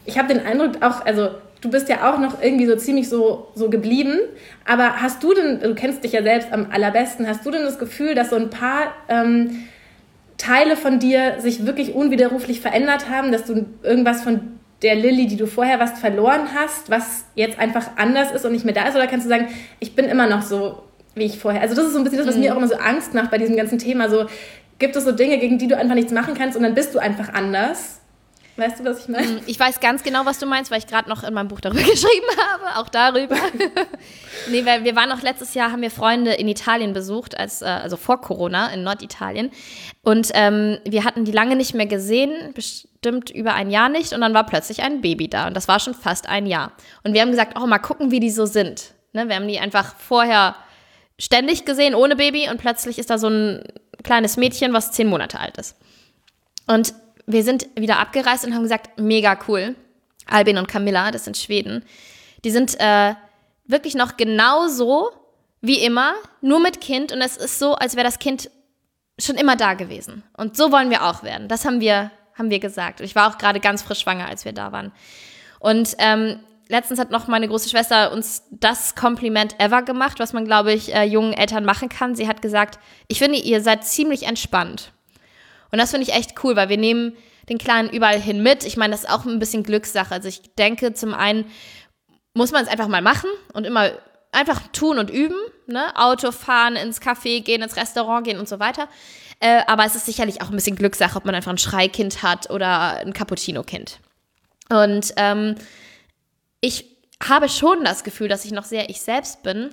ich habe den Eindruck auch, also du bist ja auch noch irgendwie so ziemlich so, so geblieben, aber hast du denn, du kennst dich ja selbst am allerbesten, hast du denn das Gefühl, dass so ein paar ähm, Teile von dir sich wirklich unwiderruflich verändert haben, dass du irgendwas von der Lilly, die du vorher warst, verloren hast, was jetzt einfach anders ist und nicht mehr da ist? Oder kannst du sagen, ich bin immer noch so, wie ich vorher? Also das ist so ein bisschen das, was mhm. mir auch immer so Angst macht bei diesem ganzen Thema. So, gibt es so Dinge, gegen die du einfach nichts machen kannst und dann bist du einfach anders? Weißt du, was ich meine? Ich weiß ganz genau, was du meinst, weil ich gerade noch in meinem Buch darüber geschrieben habe, auch darüber. Nee, weil wir waren auch letztes Jahr, haben wir Freunde in Italien besucht, als, äh, also vor Corona in Norditalien. Und ähm, wir hatten die lange nicht mehr gesehen, bestimmt über ein Jahr nicht. Und dann war plötzlich ein Baby da und das war schon fast ein Jahr. Und wir haben gesagt, oh, mal gucken, wie die so sind. Ne, wir haben die einfach vorher ständig gesehen, ohne Baby. Und plötzlich ist da so ein kleines Mädchen, was zehn Monate alt ist. Und wir sind wieder abgereist und haben gesagt, mega cool. Albin und Camilla, das sind Schweden, die sind äh, wirklich noch genauso wie immer, nur mit Kind. Und es ist so, als wäre das Kind schon immer da gewesen. Und so wollen wir auch werden. Das haben wir, haben wir gesagt. Und ich war auch gerade ganz frisch schwanger, als wir da waren. Und ähm, letztens hat noch meine große Schwester uns das Kompliment ever gemacht, was man, glaube ich, äh, jungen Eltern machen kann. Sie hat gesagt, ich finde, ihr seid ziemlich entspannt. Und das finde ich echt cool, weil wir nehmen den Kleinen überall hin mit. Ich meine, das ist auch ein bisschen Glückssache. Also ich denke, zum einen muss man es einfach mal machen und immer einfach tun und üben. Ne? Auto fahren, ins Café gehen, ins Restaurant gehen und so weiter. Äh, aber es ist sicherlich auch ein bisschen Glückssache, ob man einfach ein Schreikind hat oder ein Cappuccino-Kind. Und ähm, ich habe schon das Gefühl, dass ich noch sehr ich selbst bin.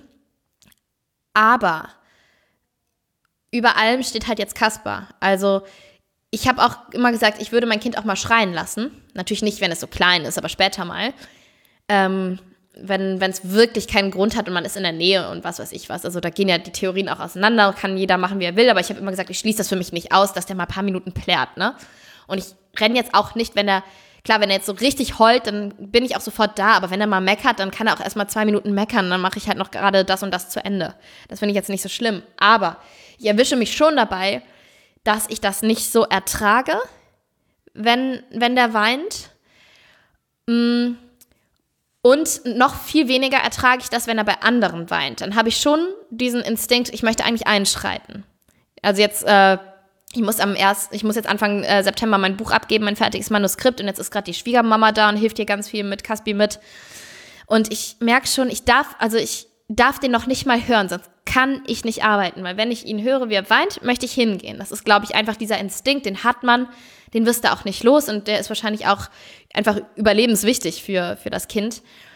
Aber über allem steht halt jetzt Kaspar. Also ich habe auch immer gesagt, ich würde mein Kind auch mal schreien lassen. Natürlich nicht, wenn es so klein ist, aber später mal. Ähm, wenn es wirklich keinen Grund hat und man ist in der Nähe und was weiß ich was. Also da gehen ja die Theorien auch auseinander, kann jeder machen, wie er will. Aber ich habe immer gesagt, ich schließe das für mich nicht aus, dass der mal ein paar Minuten plärt. Ne? Und ich renne jetzt auch nicht, wenn er, klar, wenn er jetzt so richtig heult, dann bin ich auch sofort da. Aber wenn er mal meckert, dann kann er auch erst mal zwei Minuten meckern. Dann mache ich halt noch gerade das und das zu Ende. Das finde ich jetzt nicht so schlimm. Aber ich erwische mich schon dabei, dass ich das nicht so ertrage, wenn, wenn der weint. Und noch viel weniger ertrage ich das, wenn er bei anderen weint. Dann habe ich schon diesen Instinkt, ich möchte eigentlich einschreiten. Also jetzt, äh, ich muss am erst, ich muss jetzt Anfang äh, September mein Buch abgeben, mein fertiges Manuskript. Und jetzt ist gerade die Schwiegermama da und hilft hier ganz viel mit Caspi mit. Und ich merke schon, ich darf, also ich darf den noch nicht mal hören, sonst kann ich nicht arbeiten, weil wenn ich ihn höre, wie er weint, möchte ich hingehen. Das ist, glaube ich, einfach dieser Instinkt, den hat man, den wirst du auch nicht los und der ist wahrscheinlich auch einfach überlebenswichtig für, für das Kind.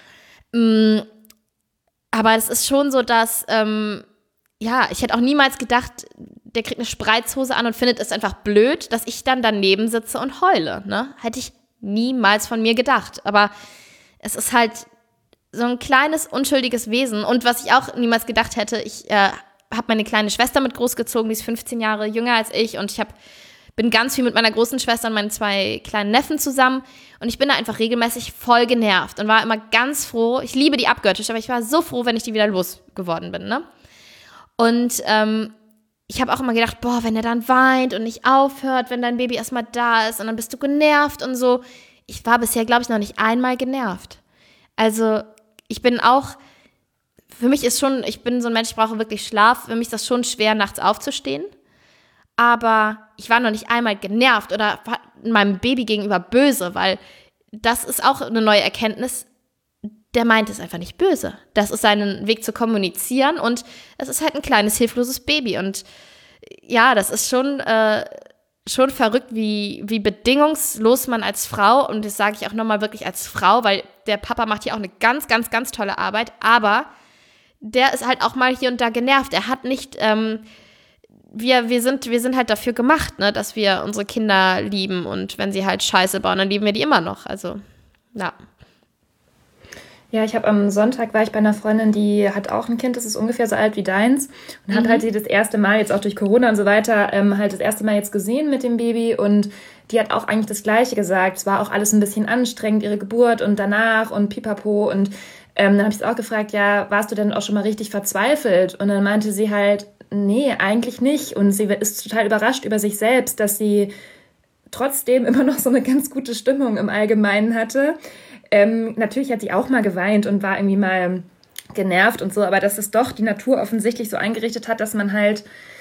Aber es ist schon so, dass, ähm, ja, ich hätte auch niemals gedacht, der kriegt eine Spreizhose an und findet es einfach blöd, dass ich dann daneben sitze und heule. Ne? Hätte ich niemals von mir gedacht. Aber es ist halt so ein kleines, unschuldiges Wesen. Und was ich auch niemals gedacht hätte, ich äh, habe meine kleine Schwester mit großgezogen, die ist fünfzehn Jahre jünger als ich. Und ich hab, bin ganz viel mit meiner großen Schwester und meinen zwei kleinen Neffen zusammen. Und ich bin da einfach regelmäßig voll genervt und war immer ganz froh. Ich liebe die Abgöttisch, aber ich war so froh, wenn ich die wieder losgeworden bin. Ne? Und ähm, ich habe auch immer gedacht, boah, wenn er dann weint und nicht aufhört, wenn dein Baby erstmal da ist und dann bist du genervt und so. Ich war bisher, glaube ich, noch nicht einmal genervt. Also ich bin auch, für mich ist schon, ich bin so ein Mensch, ich brauche wirklich Schlaf. Für mich ist das schon schwer, nachts aufzustehen. Aber ich war noch nicht einmal genervt oder meinem Baby gegenüber böse, weil das ist auch eine neue Erkenntnis. Der meint es einfach nicht böse. Das ist sein Weg zu kommunizieren und es ist halt ein kleines, hilfloses Baby. Und ja, das ist schon, äh, schon verrückt, wie, wie bedingungslos man als Frau, und das sage ich auch nochmal wirklich als Frau, weil der Papa macht hier auch eine ganz, ganz, ganz tolle Arbeit, aber der ist halt auch mal hier und da genervt. Er hat nicht, ähm, wir, wir, sind, wir sind halt dafür gemacht, ne, dass wir unsere Kinder lieben und wenn sie halt Scheiße bauen, dann lieben wir die immer noch. Also, ja. Ja, ich habe am Sonntag, war ich bei einer Freundin, die hat auch ein Kind, das ist ungefähr so alt wie deins und mhm. hat halt sie das erste Mal, jetzt auch durch Corona und so weiter, ähm, halt das erste Mal jetzt gesehen mit dem Baby und die hat auch eigentlich das Gleiche gesagt. Es war auch alles ein bisschen anstrengend, ihre Geburt und danach und pipapo und ähm, dann habe ich sie auch gefragt, ja, warst du denn auch schon mal richtig verzweifelt? Und dann meinte sie halt, nee, eigentlich nicht und sie ist total überrascht über sich selbst, dass sie trotzdem immer noch so eine ganz gute Stimmung im Allgemeinen hatte. Ähm, natürlich hat sie auch mal geweint und war irgendwie mal genervt und so, aber dass es doch die Natur offensichtlich so eingerichtet hat, dass man halt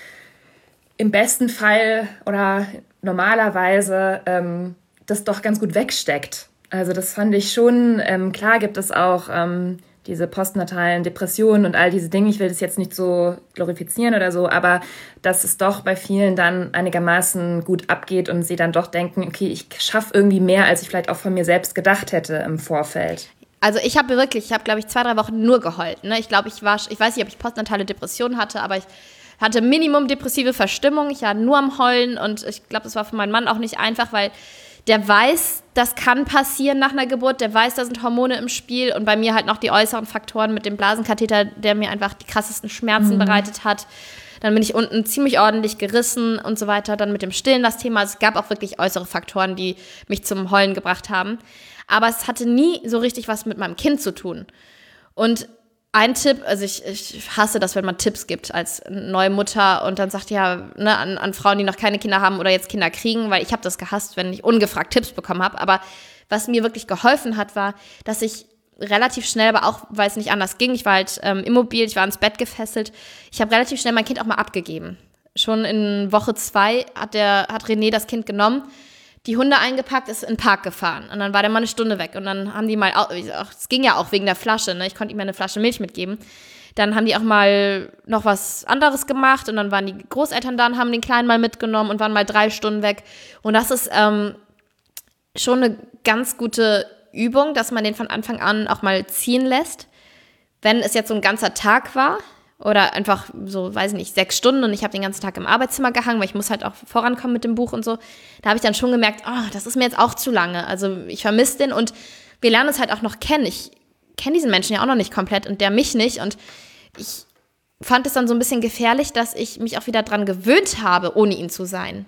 im besten Fall oder normalerweise ähm, das doch ganz gut wegsteckt. Also das fand ich schon, ähm, klar gibt es auch ähm, diese postnatalen Depressionen und all diese Dinge, ich will das jetzt nicht so glorifizieren oder so, aber dass es doch bei vielen dann einigermaßen gut abgeht und sie dann doch denken, okay, ich schaffe irgendwie mehr, als ich vielleicht auch von mir selbst gedacht hätte im Vorfeld. Also ich habe wirklich, ich habe glaube ich zwei, drei Wochen nur geheult. Ne? Ich glaube, ich war, ich weiß nicht, ob ich postnatale Depressionen hatte, aber ich hatte Minimum depressive Verstimmung. Ich war nur am Heulen und ich glaube, das war für meinen Mann auch nicht einfach, weil der weiß, das kann passieren nach einer Geburt, der weiß, da sind Hormone im Spiel und bei mir halt noch die äußeren Faktoren mit dem Blasenkatheter, der mir einfach die krassesten Schmerzen mhm. bereitet hat. Dann bin ich unten ziemlich ordentlich gerissen und so weiter. Dann mit dem Stillen das Thema. Es gab auch wirklich äußere Faktoren, die mich zum Heulen gebracht haben. Aber es hatte nie so richtig was mit meinem Kind zu tun. Und ein Tipp, also ich, ich hasse das, wenn man Tipps gibt als neue Mutter und dann sagt ja ne, an, an Frauen, die noch keine Kinder haben oder jetzt Kinder kriegen, weil ich habe das gehasst, wenn ich ungefragt Tipps bekommen habe. Aber was mir wirklich geholfen hat, war, dass ich relativ schnell, aber auch, weil es nicht anders ging, ich war halt ähm, immobil, ich war ans Bett gefesselt, ich habe relativ schnell mein Kind auch mal abgegeben. Schon in Woche zwei hat, der, hat René das Kind genommen, die Hunde eingepackt, ist in den Park gefahren. Und dann war der mal eine Stunde weg. Und dann haben die mal, es ging ja auch wegen der Flasche, ne? Ich konnte ihm eine Flasche Milch mitgeben. Dann haben die auch mal noch was anderes gemacht. Und dann waren die Großeltern da und haben den Kleinen mal mitgenommen und waren mal drei Stunden weg. Und das ist ähm, schon eine ganz gute Übung, dass man den von Anfang an auch mal ziehen lässt. Wenn es jetzt so ein ganzer Tag war, oder einfach so, weiß ich nicht, sechs Stunden und ich habe den ganzen Tag im Arbeitszimmer gehangen, weil ich muss halt auch vorankommen mit dem Buch und so. Da habe ich dann schon gemerkt, oh, das ist mir jetzt auch zu lange. Also ich vermisse den und wir lernen es halt auch noch kennen. Ich kenne diesen Menschen ja auch noch nicht komplett und der mich nicht. Und ich fand es dann so ein bisschen gefährlich, dass ich mich auch wieder dran gewöhnt habe, ohne ihn zu sein.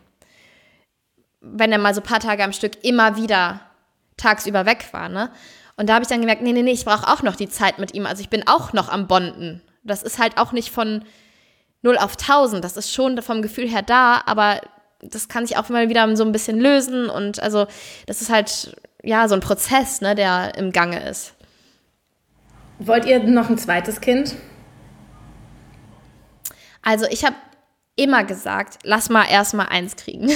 Wenn er mal so ein paar Tage am Stück immer wieder tagsüber weg war, ne? Und da habe ich dann gemerkt, nee, nee, nee, ich brauche auch noch die Zeit mit ihm. Also ich bin auch noch am Bonden. Das ist halt auch nicht von null auf tausend. Das ist schon vom Gefühl her da, aber das kann sich auch mal wieder so ein bisschen lösen. Und also das ist halt, ja, so ein Prozess, ne, der im Gange ist. Wollt ihr noch ein zweites Kind? Also ich habe immer gesagt, lass mal erst mal eins kriegen.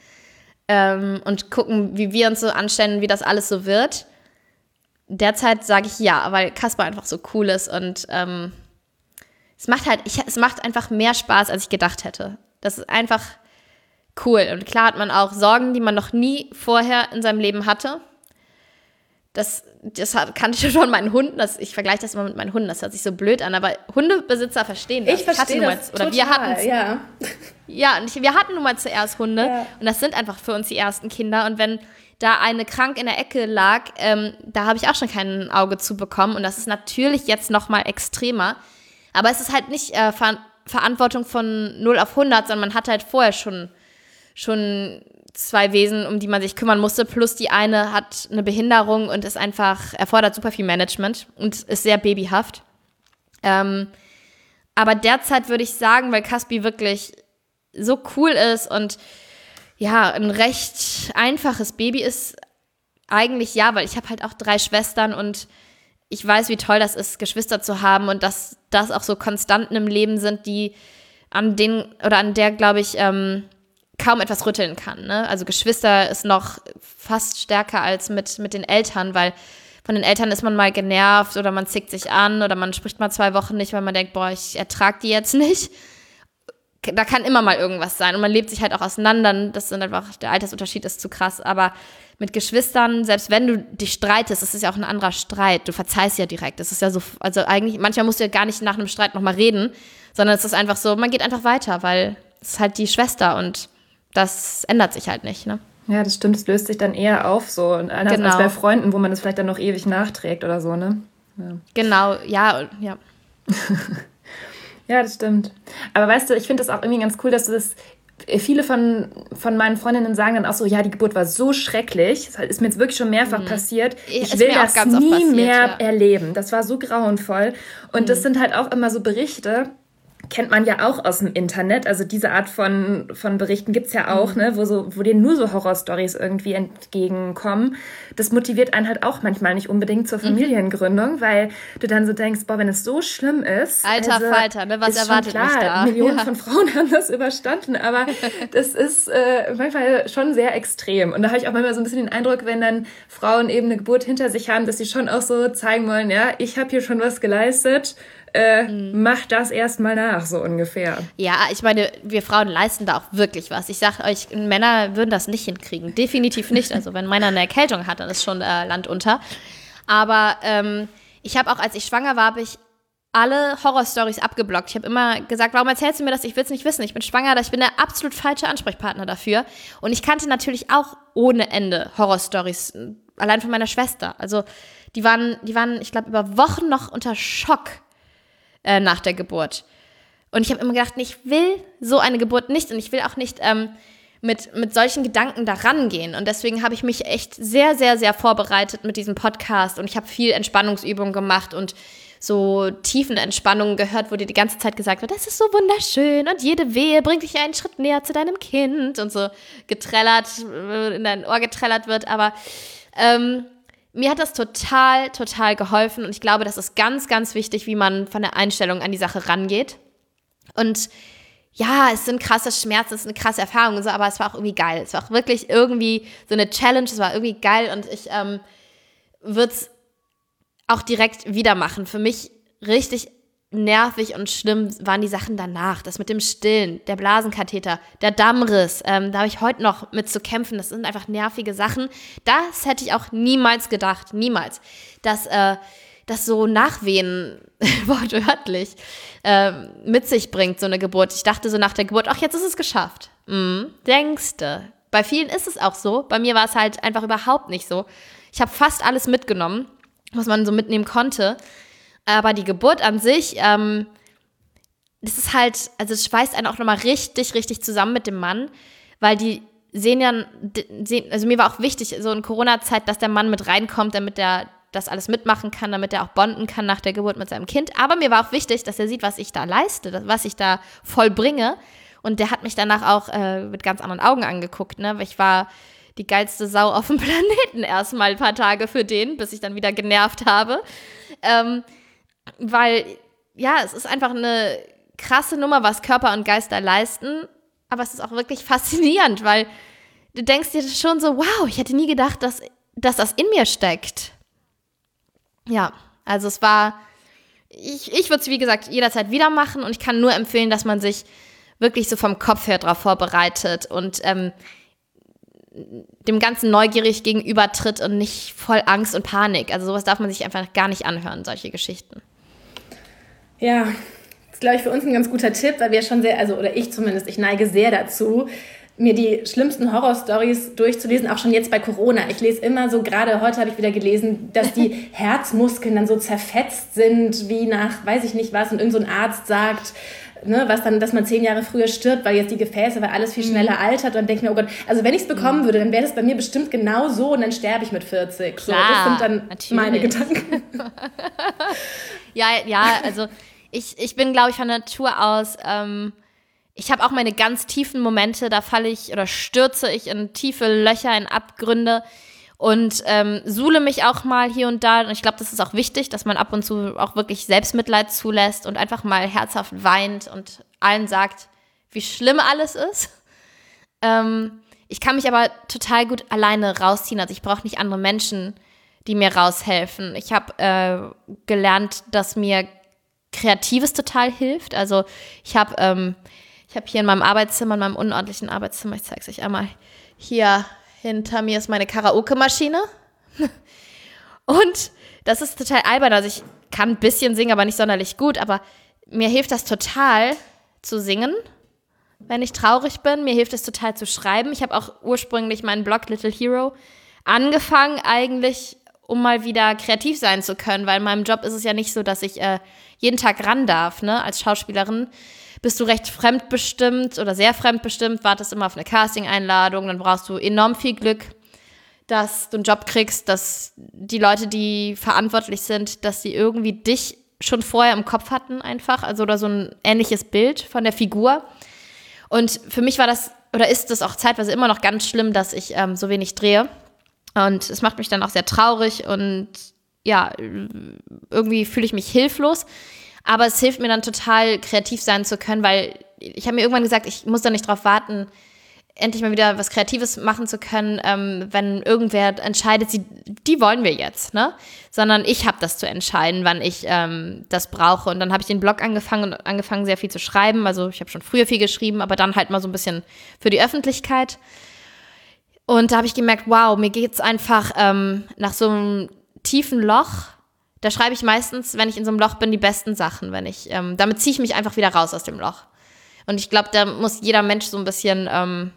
ähm, und gucken, wie wir uns so anstellen, wie das alles so wird. Derzeit sage ich ja, weil Kaspar einfach so cool ist und ähm, es macht halt, ich, es macht einfach mehr Spaß, als ich gedacht hätte. Das ist einfach cool. Und klar hat man auch Sorgen, die man noch nie vorher in seinem Leben hatte. Das, das kannte ich schon von meinen Hunden. Das, ich vergleiche das immer mit meinen Hunden. Das hört sich so blöd an, aber Hundebesitzer verstehen das. Ich verstehe das mal, oder total, wir hatten, ja. Ja, und ich, wir hatten nun mal zuerst Hunde. Ja. Und das sind einfach für uns die ersten Kinder. Und wenn da eine krank in der Ecke lag, ähm, da habe ich auch schon kein Auge zu bekommen. Und das ist natürlich jetzt noch mal extremer. Aber es ist halt nicht äh, Ver- Verantwortung von null auf hundert, sondern man hat halt vorher schon, schon zwei Wesen, um die man sich kümmern musste. Plus die eine hat eine Behinderung und ist einfach, erfordert super viel Management und ist sehr babyhaft. Ähm, aber derzeit würde ich sagen, weil Caspi wirklich so cool ist und ja, ein recht einfaches Baby ist, eigentlich ja, weil ich habe halt auch drei Schwestern und ich weiß, wie toll das ist, Geschwister zu haben und dass das auch so Konstanten im Leben sind, die an denen oder an der, glaube ich, ähm, kaum etwas rütteln kann. Ne? Also Geschwister ist noch fast stärker als mit, mit den Eltern, weil von den Eltern ist man mal genervt oder man zickt sich an oder man spricht mal zwei Wochen nicht, weil man denkt, boah, ich ertrage die jetzt nicht. Da kann immer mal irgendwas sein und man lebt sich halt auch auseinander. Das sind einfach, der Altersunterschied ist zu krass, aber mit Geschwistern, selbst wenn du dich streitest, das ist ja auch ein anderer Streit, du verzeihst ja direkt, das ist ja so, also eigentlich, manchmal musst du ja gar nicht nach einem Streit nochmal reden, sondern es ist einfach so, man geht einfach weiter, weil es ist halt die Schwester und das ändert sich halt nicht, ne? Ja, das stimmt, es löst sich dann eher auf so, anders genau. als bei Freunden, wo man das vielleicht dann noch ewig nachträgt oder so, ne? Ja. Genau, ja, ja. Ja, das stimmt. Aber weißt du, ich finde das auch irgendwie ganz cool, dass du das, viele von, von meinen Freundinnen sagen dann auch so, ja, die Geburt war so schrecklich, das ist mir jetzt wirklich schon mehrfach mhm. passiert, ich ist will das nie passiert, mehr ja. erleben, das war so grauenvoll und mhm. das sind halt auch immer so Berichte, kennt man ja auch aus dem Internet. Also diese Art von, von Berichten gibt's ja auch, mhm. ne, wo, so, wo dir nur so Horrorstories irgendwie entgegenkommen. Das motiviert einen halt auch manchmal nicht unbedingt zur Familiengründung, mhm. weil du dann so denkst, boah, wenn es so schlimm ist. Alter also, Falter, ne, was ist erwartet schon klar, mich da? Millionen Ja. von Frauen haben das überstanden, aber das ist äh, manchmal schon sehr extrem. Und da habe ich auch manchmal so ein bisschen den Eindruck, wenn dann Frauen eben eine Geburt hinter sich haben, dass sie schon auch so zeigen wollen, ja, ich habe hier schon was geleistet, Äh, mhm. mach das erstmal nach, so ungefähr. Ja, ich meine, wir Frauen leisten da auch wirklich was. Ich sag euch, Männer würden das nicht hinkriegen. Definitiv nicht. Also wenn meiner eine Erkältung hat, dann ist schon äh, Land unter. Aber ähm, ich habe auch, als ich schwanger war, habe ich alle Horrorstories abgeblockt. Ich habe immer gesagt, warum erzählst du mir das? Ich will es nicht wissen. Ich bin schwanger, ich bin der absolut falsche Ansprechpartner dafür. Und ich kannte natürlich auch ohne Ende Horrorstories, allein von meiner Schwester. Also die waren, die waren, ich glaube, über Wochen noch unter Schock Äh, nach der Geburt. Und ich habe immer gedacht, ich will so eine Geburt nicht und ich will auch nicht ähm, mit, mit solchen Gedanken da rangehen. Und deswegen habe ich mich echt sehr, sehr, sehr vorbereitet mit diesem Podcast und ich habe viel Entspannungsübungen gemacht und so tiefen Entspannungen gehört, wo dir die ganze Zeit gesagt wird, das ist so wunderschön und jede Wehe bringt dich einen Schritt näher zu deinem Kind und so getrellert, in dein Ohr getrellert wird. Aber ähm, mir hat das total, total geholfen und ich glaube, das ist ganz, ganz wichtig, wie man von der Einstellung an die Sache rangeht. Und ja, es sind krasse Schmerzen, es ist eine krasse Erfahrung und so, aber es war auch irgendwie geil. Es war auch wirklich irgendwie so eine Challenge, es war irgendwie geil und ich ähm, würde es auch direkt wieder machen. Für mich richtig nervig und schlimm waren die Sachen danach. Das mit dem Stillen, der Blasenkatheter, der Dammriss. Ähm, da habe ich heute noch mit zu kämpfen. Das sind einfach nervige Sachen. Das hätte ich auch niemals gedacht. Niemals. Dass äh, das so Nachwehen, wortwörtlich, äh, mit sich bringt, so eine Geburt. Ich dachte so nach der Geburt, ach, jetzt ist es geschafft. Mhm, denkste. Bei vielen ist es auch so. Bei mir war es halt einfach überhaupt nicht so. Ich habe fast alles mitgenommen, was man so mitnehmen konnte. Aber die Geburt an sich, ähm, das ist halt, also es schweißt einen auch nochmal richtig, richtig zusammen mit dem Mann, weil die sehen ja, sehen, also mir war auch wichtig, so in Corona-Zeit, dass der Mann mit reinkommt, damit er das alles mitmachen kann, damit er auch bonden kann nach der Geburt mit seinem Kind. Aber mir war auch wichtig, dass er sieht, was ich da leiste, was ich da vollbringe. Und der hat mich danach auch äh, mit ganz anderen Augen angeguckt, ne? Weil ich war die geilste Sau auf dem Planeten erstmal ein paar Tage für den, bis ich dann wieder genervt habe. Ähm, Weil, ja, es ist einfach eine krasse Nummer, was Körper und Geist da leisten. Aber es ist auch wirklich faszinierend, weil du denkst dir schon so, wow, ich hätte nie gedacht, dass, dass das in mir steckt. Ja, also es war, ich, ich würde es, wie gesagt, jederzeit wieder machen. Und ich kann nur empfehlen, dass man sich wirklich so vom Kopf her drauf vorbereitet und ähm, dem Ganzen neugierig gegenübertritt und nicht voll Angst und Panik. Also sowas darf man sich einfach gar nicht anhören, solche Geschichten. Ja, das ist, glaube ich, für uns ein ganz guter Tipp, weil wir schon sehr, also oder ich zumindest, ich neige sehr dazu, mir die schlimmsten Horrorstories durchzulesen, auch schon jetzt bei Corona. Ich lese immer so, gerade heute habe ich wieder gelesen, dass die Herzmuskeln dann so zerfetzt sind, wie nach, weiß ich nicht was, und irgend so ein Arzt sagt, ne, was dann, dass man zehn Jahre früher stirbt, weil jetzt die Gefäße, weil alles viel schneller mhm. altert. Und dann denke ich mir, oh Gott, also wenn ich es bekommen mhm. würde, dann wäre das bei mir bestimmt genau so und dann sterbe ich mit vierzig. Klar, so, das sind dann natürlich. meine Gedanken. ja, ja, also ich, ich bin, glaube ich, von Natur aus, ähm, ich habe auch meine ganz tiefen Momente, da falle ich oder stürze ich in tiefe Löcher, in Abgründe und ähm, suhle mich auch mal hier und da. Und ich glaube, das ist auch wichtig, dass man ab und zu auch wirklich Selbstmitleid zulässt und einfach mal herzhaft weint und allen sagt, wie schlimm alles ist. Ähm, ich kann mich aber total gut alleine rausziehen. Also ich brauche nicht andere Menschen, die mir raushelfen. Ich habe äh, gelernt, dass mir Kreatives total hilft. Also ich habe ähm, ich habe hier in meinem Arbeitszimmer, in meinem unordentlichen Arbeitszimmer, ich zeige es euch einmal, hier hinter mir ist meine Karaoke-Maschine. Und das ist total albern. Also ich kann ein bisschen singen, aber nicht sonderlich gut. Aber mir hilft das total zu singen, wenn ich traurig bin. Mir hilft es total zu schreiben. Ich habe auch ursprünglich meinen Blog Little Hero angefangen eigentlich, um mal wieder kreativ sein zu können. Weil in meinem Job ist es ja nicht so, dass ich äh, jeden Tag ran darf, ne, als Schauspielerin. Bist du recht fremdbestimmt oder sehr fremdbestimmt, wartest immer auf eine Casting-Einladung, dann brauchst du enorm viel Glück, dass du einen Job kriegst, dass die Leute, die verantwortlich sind, dass sie irgendwie dich schon vorher im Kopf hatten einfach, also oder so ein ähnliches Bild von der Figur. Und für mich war das, oder ist das auch zeitweise immer noch ganz schlimm, dass ich ähm, so wenig drehe. Und es macht mich dann auch sehr traurig und ja, irgendwie fühle ich mich hilflos. Aber es hilft mir dann total, kreativ sein zu können, weil ich habe mir irgendwann gesagt, ich muss da nicht drauf warten, endlich mal wieder was Kreatives machen zu können, ähm, wenn irgendwer entscheidet, sie, die wollen wir jetzt, ne? Sondern ich habe das zu entscheiden, wann ich ähm, das brauche. Und dann habe ich den Blog angefangen und angefangen, sehr viel zu schreiben. Also ich habe schon früher viel geschrieben, aber dann halt mal so ein bisschen für die Öffentlichkeit. Und da habe ich gemerkt, wow, mir geht's einfach ähm, nach so einem tiefen Loch. Da schreibe ich meistens, wenn ich in so einem Loch bin, die besten Sachen. Wenn ich, ähm, damit ziehe ich mich einfach wieder raus aus dem Loch. Und ich glaube, da muss jeder Mensch so ein bisschen ähm,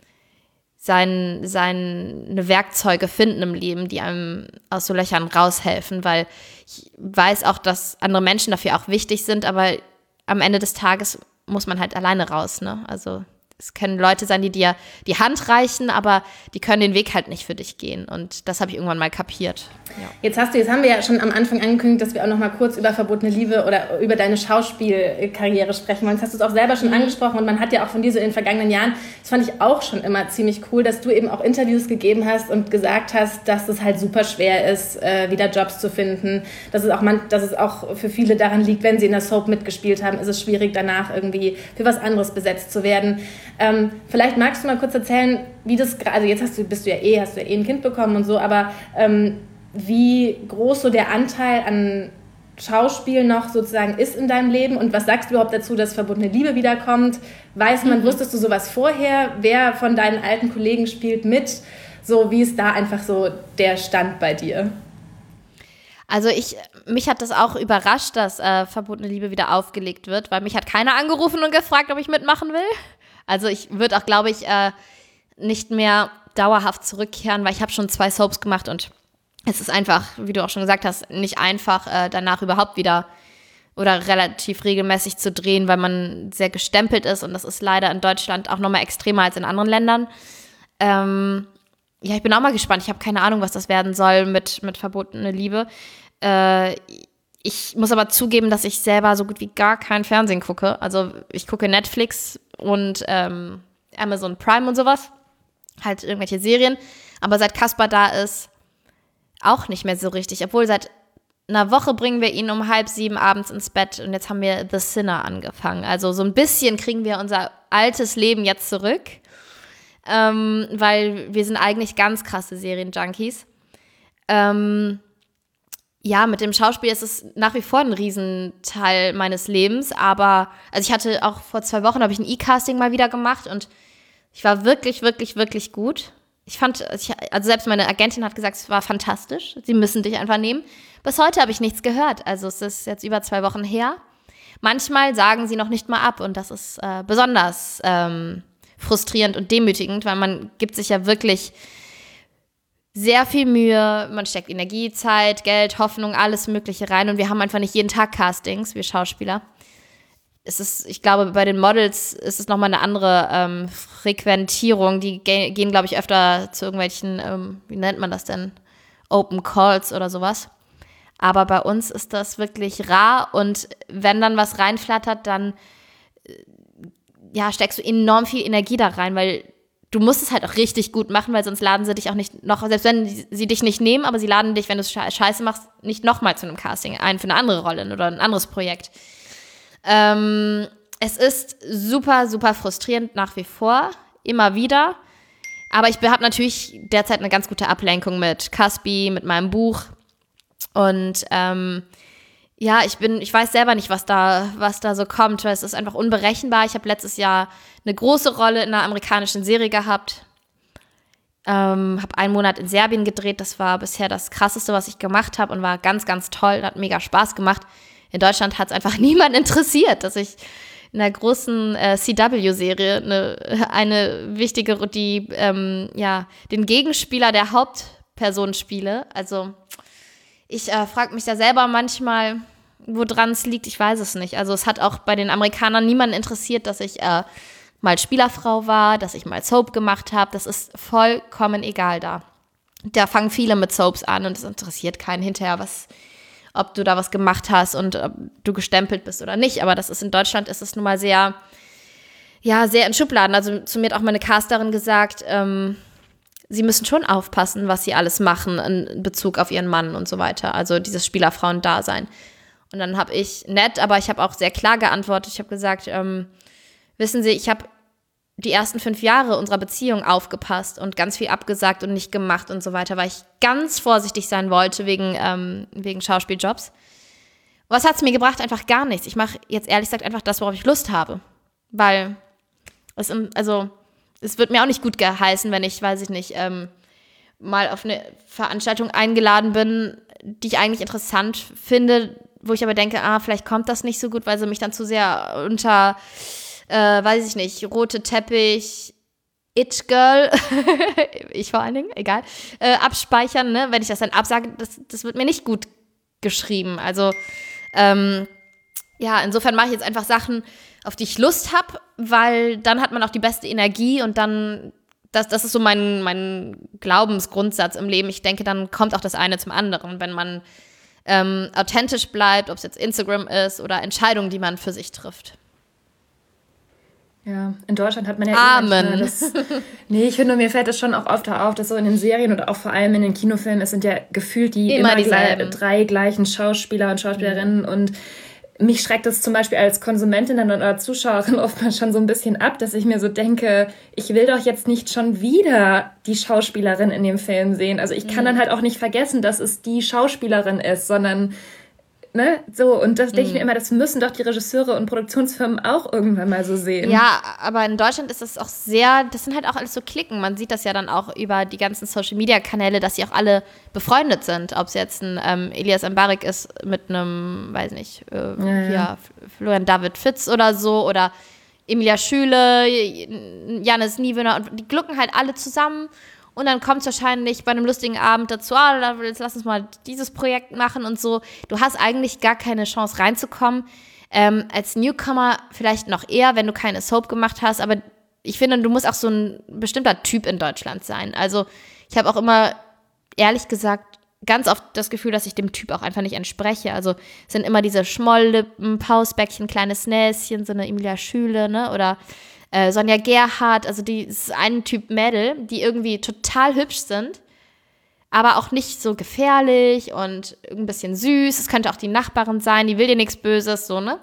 sein, seine Werkzeuge finden im Leben, die einem aus so Löchern raushelfen, weil ich weiß auch, dass andere Menschen dafür auch wichtig sind, aber am Ende des Tages muss man halt alleine raus, ne? Also es können Leute sein, die dir die Hand reichen, aber die können den Weg halt nicht für dich gehen. Und das habe ich irgendwann mal kapiert. Ja. Jetzt hast du, jetzt haben wir ja schon am Anfang angekündigt, dass wir auch noch mal kurz über verbotene Liebe oder über deine Schauspielkarriere sprechen wollen. Das hast du es auch selber schon mhm. angesprochen und man hat ja auch von dir so in den vergangenen Jahren, das fand ich auch schon immer ziemlich cool, dass du eben auch Interviews gegeben hast und gesagt hast, dass es halt super schwer ist, wieder Jobs zu finden. Dass es auch, man, dass es auch für viele daran liegt, wenn sie in der Soap mitgespielt haben, ist es schwierig, danach irgendwie für was anderes besetzt zu werden. Ähm, vielleicht magst du mal kurz erzählen, wie das, also jetzt hast du, bist du ja eh, hast du ja eh ein Kind bekommen und so, aber ähm, wie groß so der Anteil an Schauspiel noch sozusagen ist in deinem Leben und was sagst du überhaupt dazu, dass verbotene Liebe wiederkommt? Weiß man, mhm. wusstest du sowas vorher? Wer von deinen alten Kollegen spielt mit? So, wie ist da einfach so der Stand bei dir? Also ich, mich hat das auch überrascht, dass äh, verbotene Liebe wieder aufgelegt wird, weil mich hat keiner angerufen und gefragt, ob ich mitmachen will. Also ich würde auch, glaube ich, äh, nicht mehr dauerhaft zurückkehren, weil ich habe schon zwei Soaps gemacht und es ist einfach, wie du auch schon gesagt hast, nicht einfach, äh, danach überhaupt wieder oder relativ regelmäßig zu drehen, weil man sehr gestempelt ist und das ist leider in Deutschland auch nochmal extremer als in anderen Ländern. Ähm, ja, ich bin auch mal gespannt. Ich habe keine Ahnung, was das werden soll mit, mit verbotene Liebe. Äh, ich muss aber zugeben, dass ich selber so gut wie gar kein Fernsehen gucke. Also ich gucke Netflix und ähm, Amazon Prime und sowas. Halt irgendwelche Serien. Aber seit Caspar da ist, auch nicht mehr so richtig. Obwohl seit einer Woche bringen wir ihn um halb sieben abends ins Bett und jetzt haben wir The Sinner angefangen. Also so ein bisschen kriegen wir unser altes Leben jetzt zurück. Ähm, weil wir sind eigentlich ganz krasse Serien-Junkies. Ähm, ja, mit dem Schauspiel ist es nach wie vor ein Riesenteil meines Lebens, aber also ich hatte auch vor zwei Wochen, habe ich ein E-Casting mal wieder gemacht und ich war wirklich, wirklich, wirklich gut. Ich fand, also selbst meine Agentin hat gesagt, es war fantastisch, sie müssen dich einfach nehmen. Bis heute habe ich nichts gehört, also es ist jetzt über zwei Wochen her. Manchmal sagen sie noch nicht mal ab und das ist äh, besonders ähm, frustrierend und demütigend, weil man gibt sich ja wirklich sehr viel Mühe, man steckt Energie, Zeit, Geld, Hoffnung, alles Mögliche rein und wir haben einfach nicht jeden Tag Castings, wir Schauspieler. Es ist, ich glaube, bei den Models ist es nochmal eine andere ähm, Frequentierung, die ge- gehen, glaube ich, öfter zu irgendwelchen, ähm, wie nennt man das denn, Open Calls oder sowas. Aber bei uns ist das wirklich rar und wenn dann was reinflattert, dann ja, steckst du enorm viel Energie da rein, weil du musst es halt auch richtig gut machen, weil sonst laden sie dich auch nicht noch, selbst wenn sie dich nicht nehmen, aber sie laden dich, wenn du es scheiße machst, nicht nochmal zu einem Casting ein für eine andere Rolle oder ein anderes Projekt. Ähm, es ist super, super frustrierend nach wie vor, immer wieder, aber ich habe natürlich derzeit eine ganz gute Ablenkung mit Caspi, mit meinem Buch und ähm, ja, ich bin, ich weiß selber nicht, was da, was da so kommt, weil es ist einfach unberechenbar. Ich habe letztes Jahr eine große Rolle in einer amerikanischen Serie gehabt. Ähm, habe einen Monat in Serbien gedreht. Das war bisher das Krasseste, was ich gemacht habe und war ganz, ganz toll. Hat mega Spaß gemacht. In Deutschland hat es einfach niemand interessiert, dass ich in einer großen äh, C W-Serie eine, eine wichtige, die ähm, ja den Gegenspieler der Hauptperson spiele. Also ich äh, frage mich da selber manchmal, woran es liegt, ich weiß es nicht. Also es hat auch bei den Amerikanern niemanden interessiert, dass ich äh, mal Spielerfrau war, dass ich mal Soap gemacht habe. Das ist vollkommen egal da. Da fangen viele mit Soaps an und es interessiert keinen hinterher, was, ob du da was gemacht hast und ob du gestempelt bist oder nicht. Aber das ist in Deutschland ist es nun mal sehr, ja, sehr in Schubladen. Also zu mir hat auch meine Casterin gesagt, ähm, sie müssen schon aufpassen, was sie alles machen in Bezug auf ihren Mann und so weiter. Also dieses Spielerfrauen-Dasein. Und dann habe ich nett, aber ich habe auch sehr klar geantwortet. Ich habe gesagt, ähm, wissen Sie, ich habe die ersten fünf Jahre unserer Beziehung aufgepasst und ganz viel abgesagt und nicht gemacht und so weiter, weil ich ganz vorsichtig sein wollte wegen, ähm, wegen Schauspieljobs. Was hat es mir gebracht? Einfach gar nichts. Ich mache jetzt ehrlich gesagt einfach das, worauf ich Lust habe. Weil es, also es wird mir auch nicht gut geheißen, wenn ich, weiß ich nicht, ähm, mal auf eine Veranstaltung eingeladen bin, die ich eigentlich interessant finde, wo ich aber denke, ah, vielleicht kommt das nicht so gut, weil sie mich dann zu sehr unter, äh, weiß ich nicht, rote Teppich, It-Girl, ich vor allen Dingen, egal, äh, abspeichern, ne? Wenn ich das dann absage, das, das wird mir nicht gut geschrieben. Also, ähm, ja, insofern mache ich jetzt einfach Sachen, auf die ich Lust habe, weil dann hat man auch die beste Energie und dann, das, das ist so mein, mein Glaubensgrundsatz im Leben. Ich denke, dann kommt auch das eine zum anderen, wenn man ähm, authentisch bleibt, ob es jetzt Instagram ist oder Entscheidungen, die man für sich trifft. Ja, in Deutschland hat man ja Amen. Eh das, nee, ich finde, mir fällt das schon auch oft auf, dass so in den Serien und auch vor allem in den Kinofilmen, es sind ja gefühlt die immer, immer dieselben. gle- drei gleichen Schauspieler und Schauspielerinnen mhm. und mich schreckt das zum Beispiel als Konsumentin oder Zuschauerin oftmals schon so ein bisschen ab, dass ich mir so denke, ich will doch jetzt nicht schon wieder die Schauspielerin in dem Film sehen. Also ich kann mhm. dann halt auch nicht vergessen, dass es die Schauspielerin ist, sondern ne, so. Und das denke ich mir immer, das müssen doch die Regisseure und Produktionsfirmen auch irgendwann mal so sehen. Ja, aber in Deutschland ist das auch sehr, das sind halt auch alles so Klicken. Man sieht das ja dann auch über die ganzen Social-Media-Kanäle, dass sie auch alle befreundet sind. Ob es jetzt ein ähm, Elias Mbarek ist mit einem, weiß nicht, äh, ja, ja. ja, Florian David Fitz oder so oder Emilia Schüle, Jannis Niewöhner und die glucken halt alle zusammen. Und dann kommt es wahrscheinlich bei einem lustigen Abend dazu, ah, jetzt lass uns mal dieses Projekt machen und so. Du hast eigentlich gar keine Chance reinzukommen. Ähm, als Newcomer vielleicht noch eher, wenn du keine Soap gemacht hast. Aber ich finde, du musst auch so ein bestimmter Typ in Deutschland sein. Also ich habe auch immer, ehrlich gesagt, ganz oft das Gefühl, dass ich dem Typ auch einfach nicht entspreche. Also es sind immer diese Schmolllippen, Pausbäckchen, kleines Näschen, so eine Emilia Schüle, ne, oder Äh, Sonja Gerhardt, also die ist ein Typ Mädel, die irgendwie total hübsch sind, aber auch nicht so gefährlich und ein bisschen süß. Es könnte auch die Nachbarin sein, die will dir nichts Böses, so, ne?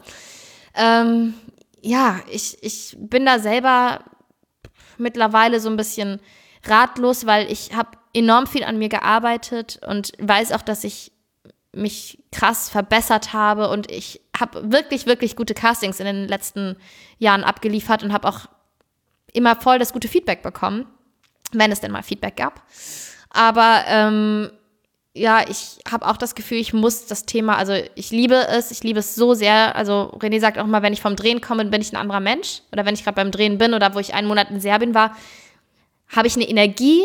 Ähm, ja, ich, ich bin da selber mittlerweile so ein bisschen ratlos, weil ich habe enorm viel an mir gearbeitet und weiß auch, dass ich mich krass verbessert habe und ich habe wirklich, wirklich gute Castings in den letzten Jahren abgeliefert und habe auch immer voll das gute Feedback bekommen, wenn es denn mal Feedback gab. Aber ähm, ja, ich habe auch das Gefühl, ich muss das Thema, also ich liebe es, ich liebe es so sehr. Also René sagt auch mal, wenn ich vom Drehen komme, bin ich ein anderer Mensch. Oder wenn ich gerade beim Drehen bin oder wo ich einen Monat in Serbien war, habe ich eine Energie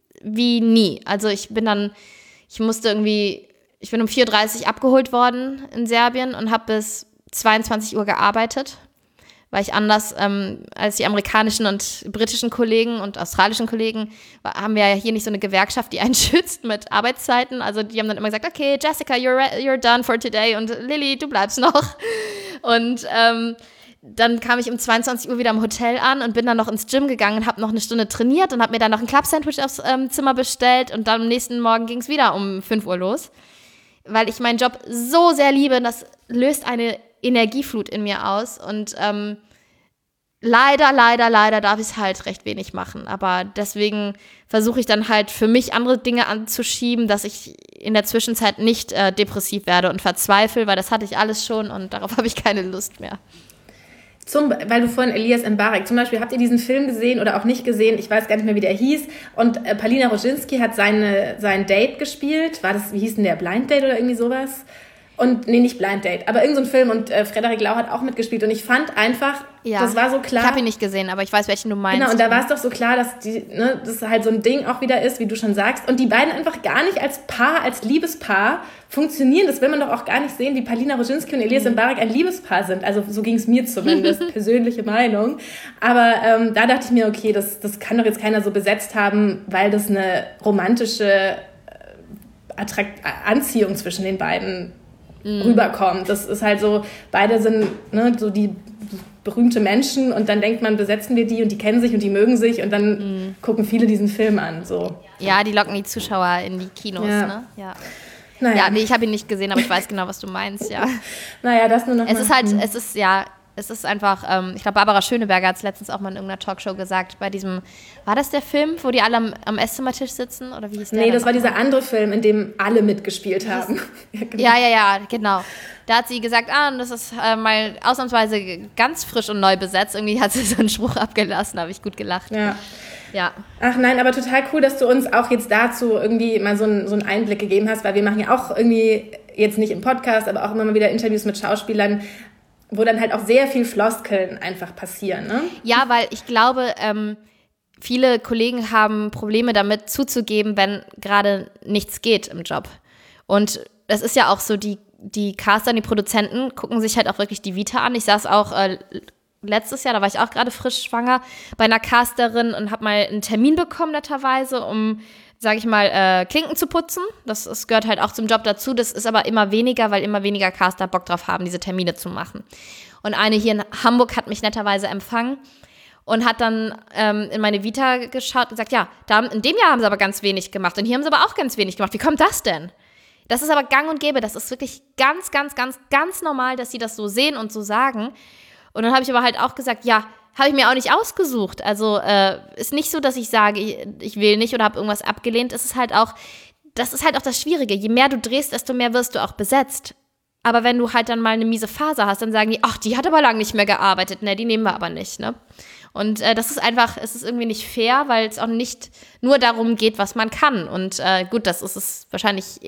wie nie. Also ich bin dann, ich musste irgendwie Ich bin um vier Uhr dreißig abgeholt worden in Serbien und habe bis zweiundzwanzig Uhr gearbeitet, weil ich anders ähm, als die amerikanischen und britischen Kollegen und australischen Kollegen haben wir ja hier nicht so eine Gewerkschaft, die einen schützt mit Arbeitszeiten. Also die haben dann immer gesagt, okay, Jessica, you're, re- you're done for today und Lilly, du bleibst noch. Und ähm, dann kam ich um zweiundzwanzig Uhr wieder im Hotel an und bin dann noch ins Gym gegangen und habe noch eine Stunde trainiert und habe mir dann noch ein Club-Sandwich aufs ähm, Zimmer bestellt und dann am nächsten Morgen ging es wieder um fünf Uhr los. Weil ich meinen Job so sehr liebe, das löst eine Energieflut in mir aus und ähm, leider, leider, leider darf ich es halt recht wenig machen, aber deswegen versuche ich dann halt für mich andere Dinge anzuschieben, dass ich in der Zwischenzeit nicht äh, depressiv werde und verzweifle, weil das hatte ich alles schon und darauf habe ich keine Lust mehr. Zum, weil du vorhin Elias Mbarek, zum Beispiel, habt ihr diesen Film gesehen oder auch nicht gesehen? Ich weiß gar nicht mehr, wie der hieß. Und äh, Palina Roginski hat seine, sein Date gespielt. War das, wie hieß denn der, Blind Date oder irgendwie sowas? Und, nee, nicht Blind Date, aber irgend so ein Film und äh, Frederik Lau hat auch mitgespielt und ich fand einfach, ja, das war so klar. Ich habe ihn nicht gesehen, aber ich weiß, welchen du meinst. Genau, und da war es doch so klar, dass die, ne, das halt so ein Ding auch wieder ist, wie du schon sagst, und die beiden einfach gar nicht als Paar, als Liebespaar funktionieren. Das will man doch auch gar nicht sehen, wie Palina Roginski und Elias Mbarek ein Liebespaar sind. Also so ging es mir zumindest, persönliche Meinung. Aber ähm, da dachte ich mir, okay, das, das kann doch jetzt keiner so besetzt haben, weil das eine romantische äh, Attrakt- Anziehung zwischen den beiden mm. rüberkommt. Das ist halt so, beide sind ne, so die berühmte Menschen und dann denkt man, besetzen wir die und die kennen sich und die mögen sich und dann mm. gucken viele diesen Film an. So. Ja, die locken die Zuschauer in die Kinos, ja. ne? Ja. Naja. Ja, nee, ich habe ihn nicht gesehen, aber ich weiß genau, was du meinst, ja. Naja, das nur noch Es mal. ist halt, hm. es ist, ja, es ist einfach, ähm, ich glaube, Barbara Schöneberger hat es letztens auch mal in irgendeiner Talkshow gesagt, bei diesem, war das der Film, wo die alle am, am Esszimmertisch sitzen, oder wie hieß der? Nee, das war dieser andere Film, in dem alle mitgespielt haben. Ja, genau. ja, ja, ja, genau. Da hat sie gesagt, ah, das ist äh, mal ausnahmsweise ganz frisch und neu besetzt. Irgendwie hat sie so einen Spruch abgelassen, habe ich gut gelacht. Ja. Ja. Ach nein, aber total cool, dass du uns auch jetzt dazu irgendwie mal so einen, so einen Einblick gegeben hast, weil wir machen ja auch irgendwie, jetzt nicht im Podcast, aber auch immer mal wieder Interviews mit Schauspielern, wo dann halt auch sehr viel Floskeln einfach passieren, ne? Ja, weil ich glaube, ähm, viele Kollegen haben Probleme damit zuzugeben, wenn gerade nichts geht im Job. Und es ist ja auch so, die, die Caster, die Produzenten gucken sich halt auch wirklich die Vita an. Ich saß auch äh, letztes Jahr, da war ich auch gerade frisch schwanger, bei einer Casterin und habe mal einen Termin bekommen, netterweise, um, sage ich mal, äh, Klinken zu putzen. Das, das gehört halt auch zum Job dazu. Das ist aber immer weniger, weil immer weniger Caster Bock drauf haben, diese Termine zu machen. Und eine hier in Hamburg hat mich netterweise empfangen und hat dann ähm, in meine Vita geschaut und gesagt, ja, da, in dem Jahr haben sie aber ganz wenig gemacht und hier haben sie aber auch ganz wenig gemacht. Wie kommt das denn? Das ist aber gang und gäbe. Das ist wirklich ganz, ganz, ganz, ganz normal, dass sie das so sehen und so sagen. Und dann habe ich aber halt auch gesagt, ja, habe ich mir auch nicht ausgesucht. Also äh, ist nicht so, dass ich sage, ich, ich will nicht oder habe irgendwas abgelehnt. Es ist halt auch, das ist halt auch das Schwierige. Je mehr du drehst, desto mehr wirst du auch besetzt. Aber wenn du halt dann mal eine miese Phase hast, dann sagen die, ach, die hat aber lange nicht mehr gearbeitet. Ne, die nehmen wir aber nicht, ne? Und äh, das ist einfach, es ist irgendwie nicht fair, weil es auch nicht nur darum geht, was man kann. Und äh, gut, das ist es wahrscheinlich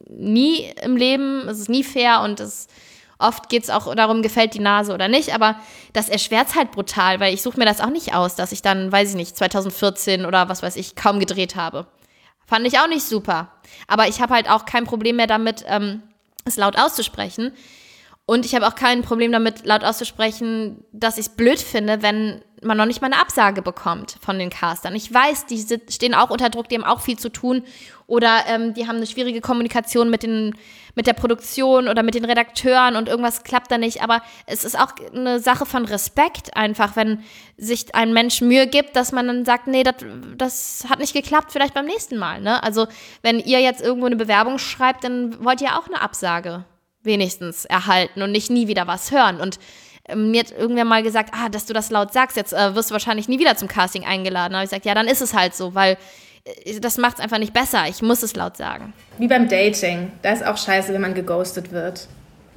nie im Leben. Es ist nie fair und es oft geht es auch darum, gefällt die Nase oder nicht, aber das erschwert es halt brutal, weil ich suche mir das auch nicht aus, dass ich dann, weiß ich nicht, zwanzig vierzehn oder was weiß ich, kaum gedreht habe. Fand ich auch nicht super. Aber ich habe halt auch kein Problem mehr damit, ähm, es laut auszusprechen. Und ich habe auch kein Problem damit, laut auszusprechen, dass ich es blöd finde, wenn man noch nicht mal eine Absage bekommt von den Castern. Ich weiß, die stehen auch unter Druck, die haben auch viel zu tun oder ähm, die haben eine schwierige Kommunikation mit, den, mit der Produktion oder mit den Redakteuren und irgendwas klappt da nicht. Aber es ist auch eine Sache von Respekt einfach, wenn sich ein Mensch Mühe gibt, dass man dann sagt, nee, das, das hat nicht geklappt, vielleicht beim nächsten Mal. Ne? Also wenn ihr jetzt irgendwo eine Bewerbung schreibt, dann wollt ihr auch eine Absage wenigstens erhalten und nicht nie wieder was hören. Und äh, mir hat irgendwer mal gesagt, ah, dass du das laut sagst, jetzt äh, wirst du wahrscheinlich nie wieder zum Casting eingeladen. Da habe ich gesagt, ja, dann ist es halt so, weil äh, das macht es einfach nicht besser. Ich muss es laut sagen. Wie beim Dating. Da ist auch scheiße, wenn man geghostet wird.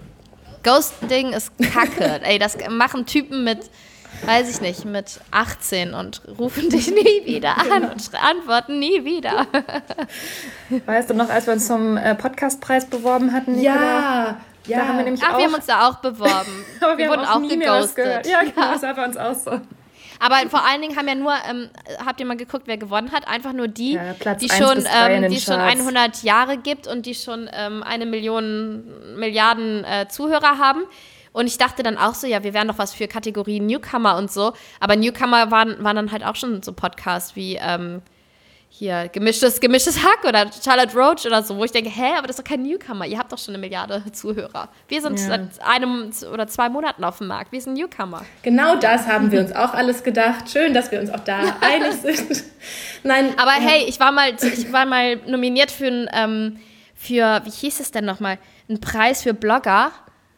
Ghosting ist Kacke. Ey, das machen Typen mit, weiß ich nicht, mit achtzehn und rufen dich nie wieder an genau. und antworten nie wieder. Weißt du noch, als wir uns zum äh, Podcastpreis beworben hatten, Nicola? Ja, ja. Da haben wir nämlich Ach, auch, wir haben uns da auch beworben. aber wir, wir wurden haben auch, auch nie mehr was geghostet. gehört. Ja, genau, das war bei uns auch so. Aber vor allen Dingen haben ja nur, ähm, habt ihr mal geguckt, wer gewonnen hat? Einfach nur die, ja, Platz die eins schon, bis drei in ähm, den die schon Charts. hundert Jahre gibt und die schon ähm, eine Million, Milliarden äh, Zuhörer haben. Und ich dachte dann auch so, ja, wir wären doch was für Kategorien Newcomer und so. Aber Newcomer waren, waren dann halt auch schon so Podcasts wie ähm, hier gemischtes, gemischtes Hack oder Charlotte Roach oder so, wo ich denke, hä, aber das ist doch kein Newcomer. Ihr habt doch schon eine Milliarde Zuhörer. Wir sind Ja. seit einem oder zwei Monaten auf dem Markt. Wir sind Newcomer. Genau das haben wir uns auch alles gedacht. Schön, dass wir uns auch da einig sind. Nein, Aber ja. hey, ich war mal, ich war mal nominiert für ein, ähm, für, wie hieß es denn nochmal, einen Preis für Blogger.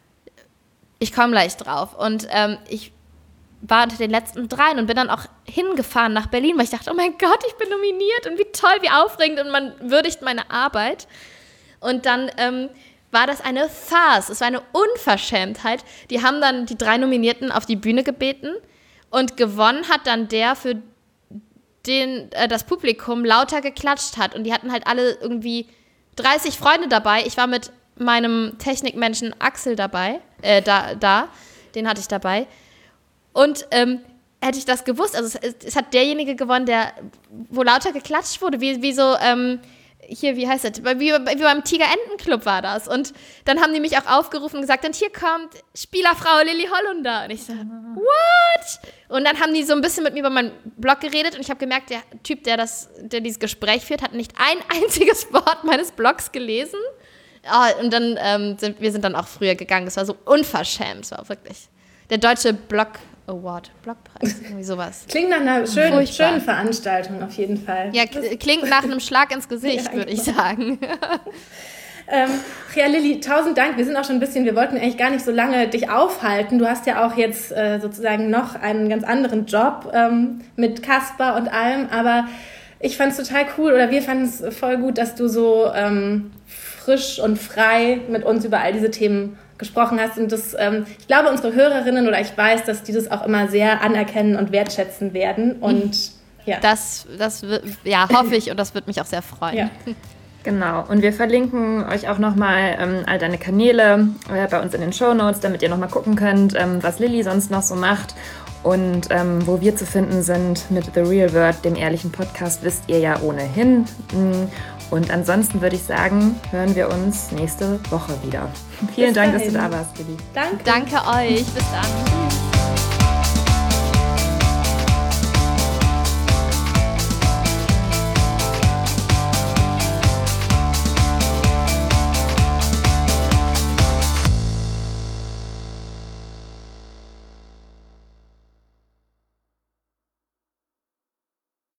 Ich komme gleich drauf. Und ähm, ich war unter den letzten dreien und bin dann auch hingefahren nach Berlin, weil ich dachte, oh mein Gott, ich bin nominiert und wie toll, wie aufregend und man würdigt meine Arbeit. Und dann ähm, war das eine Farce, es war eine Unverschämtheit. Die haben dann die drei Nominierten auf die Bühne gebeten und gewonnen hat dann der, für den äh, das Publikum lauter geklatscht hat. Und die hatten halt alle irgendwie dreißig Freunde dabei. Ich war mit meinem Technikmenschen Axel dabei, äh, da, da, den hatte ich dabei. Und ähm, hätte ich das gewusst, also es, es hat derjenige gewonnen, der, wo lauter geklatscht wurde, wie, wie so, ähm, hier, wie heißt das, wie, wie beim Tiger-Enten-Club war das. Und dann haben die mich auch aufgerufen und gesagt, und hier kommt Spielerfrau Lilly Hollunder. Und ich so, what? Und dann haben die so ein bisschen mit mir über meinen Blog geredet und ich habe gemerkt, der Typ, der, das, der dieses Gespräch führt, hat nicht ein einziges Wort meines Blogs gelesen. Oh, und dann ähm, sind wir sind dann auch früher gegangen. Es war so unverschämt. Es war wirklich der Deutsche Blog Award, Blogpreis, irgendwie sowas. Klingt nach einer schönen, schönen Veranstaltung auf jeden Fall. Ja, k- klingt nach einem Schlag ins Gesicht, ja, würde ich sagen. Ähm, ja, Lilly, tausend Dank. Wir sind auch schon ein bisschen, wir wollten eigentlich gar nicht so lange dich aufhalten. Du hast ja auch jetzt äh, sozusagen noch einen ganz anderen Job ähm, mit Caspar und allem, aber ich fand es total cool oder wir fanden es voll gut, dass du so ähm, frisch und frei mit uns über all diese Themen gesprochen hast und das, ähm, ich glaube, unsere Hörerinnen oder ich weiß, dass die das auch immer sehr anerkennen und wertschätzen werden und ja. Das, das wird, ja, hoffe ich und das wird mich auch sehr freuen. Ja. Genau, und wir verlinken euch auch nochmal ähm, all deine Kanäle äh, bei uns in den Shownotes, damit ihr nochmal gucken könnt, ähm, was Lilly sonst noch so macht und ähm, wo wir zu finden sind mit The Real Word, dem ehrlichen Podcast, wisst ihr ja ohnehin. Und ansonsten würde ich sagen, hören wir uns nächste Woche wieder. Vielen Bis Dank, dahin. dass du da warst, Lilly. Danke. Danke euch. Bis dann.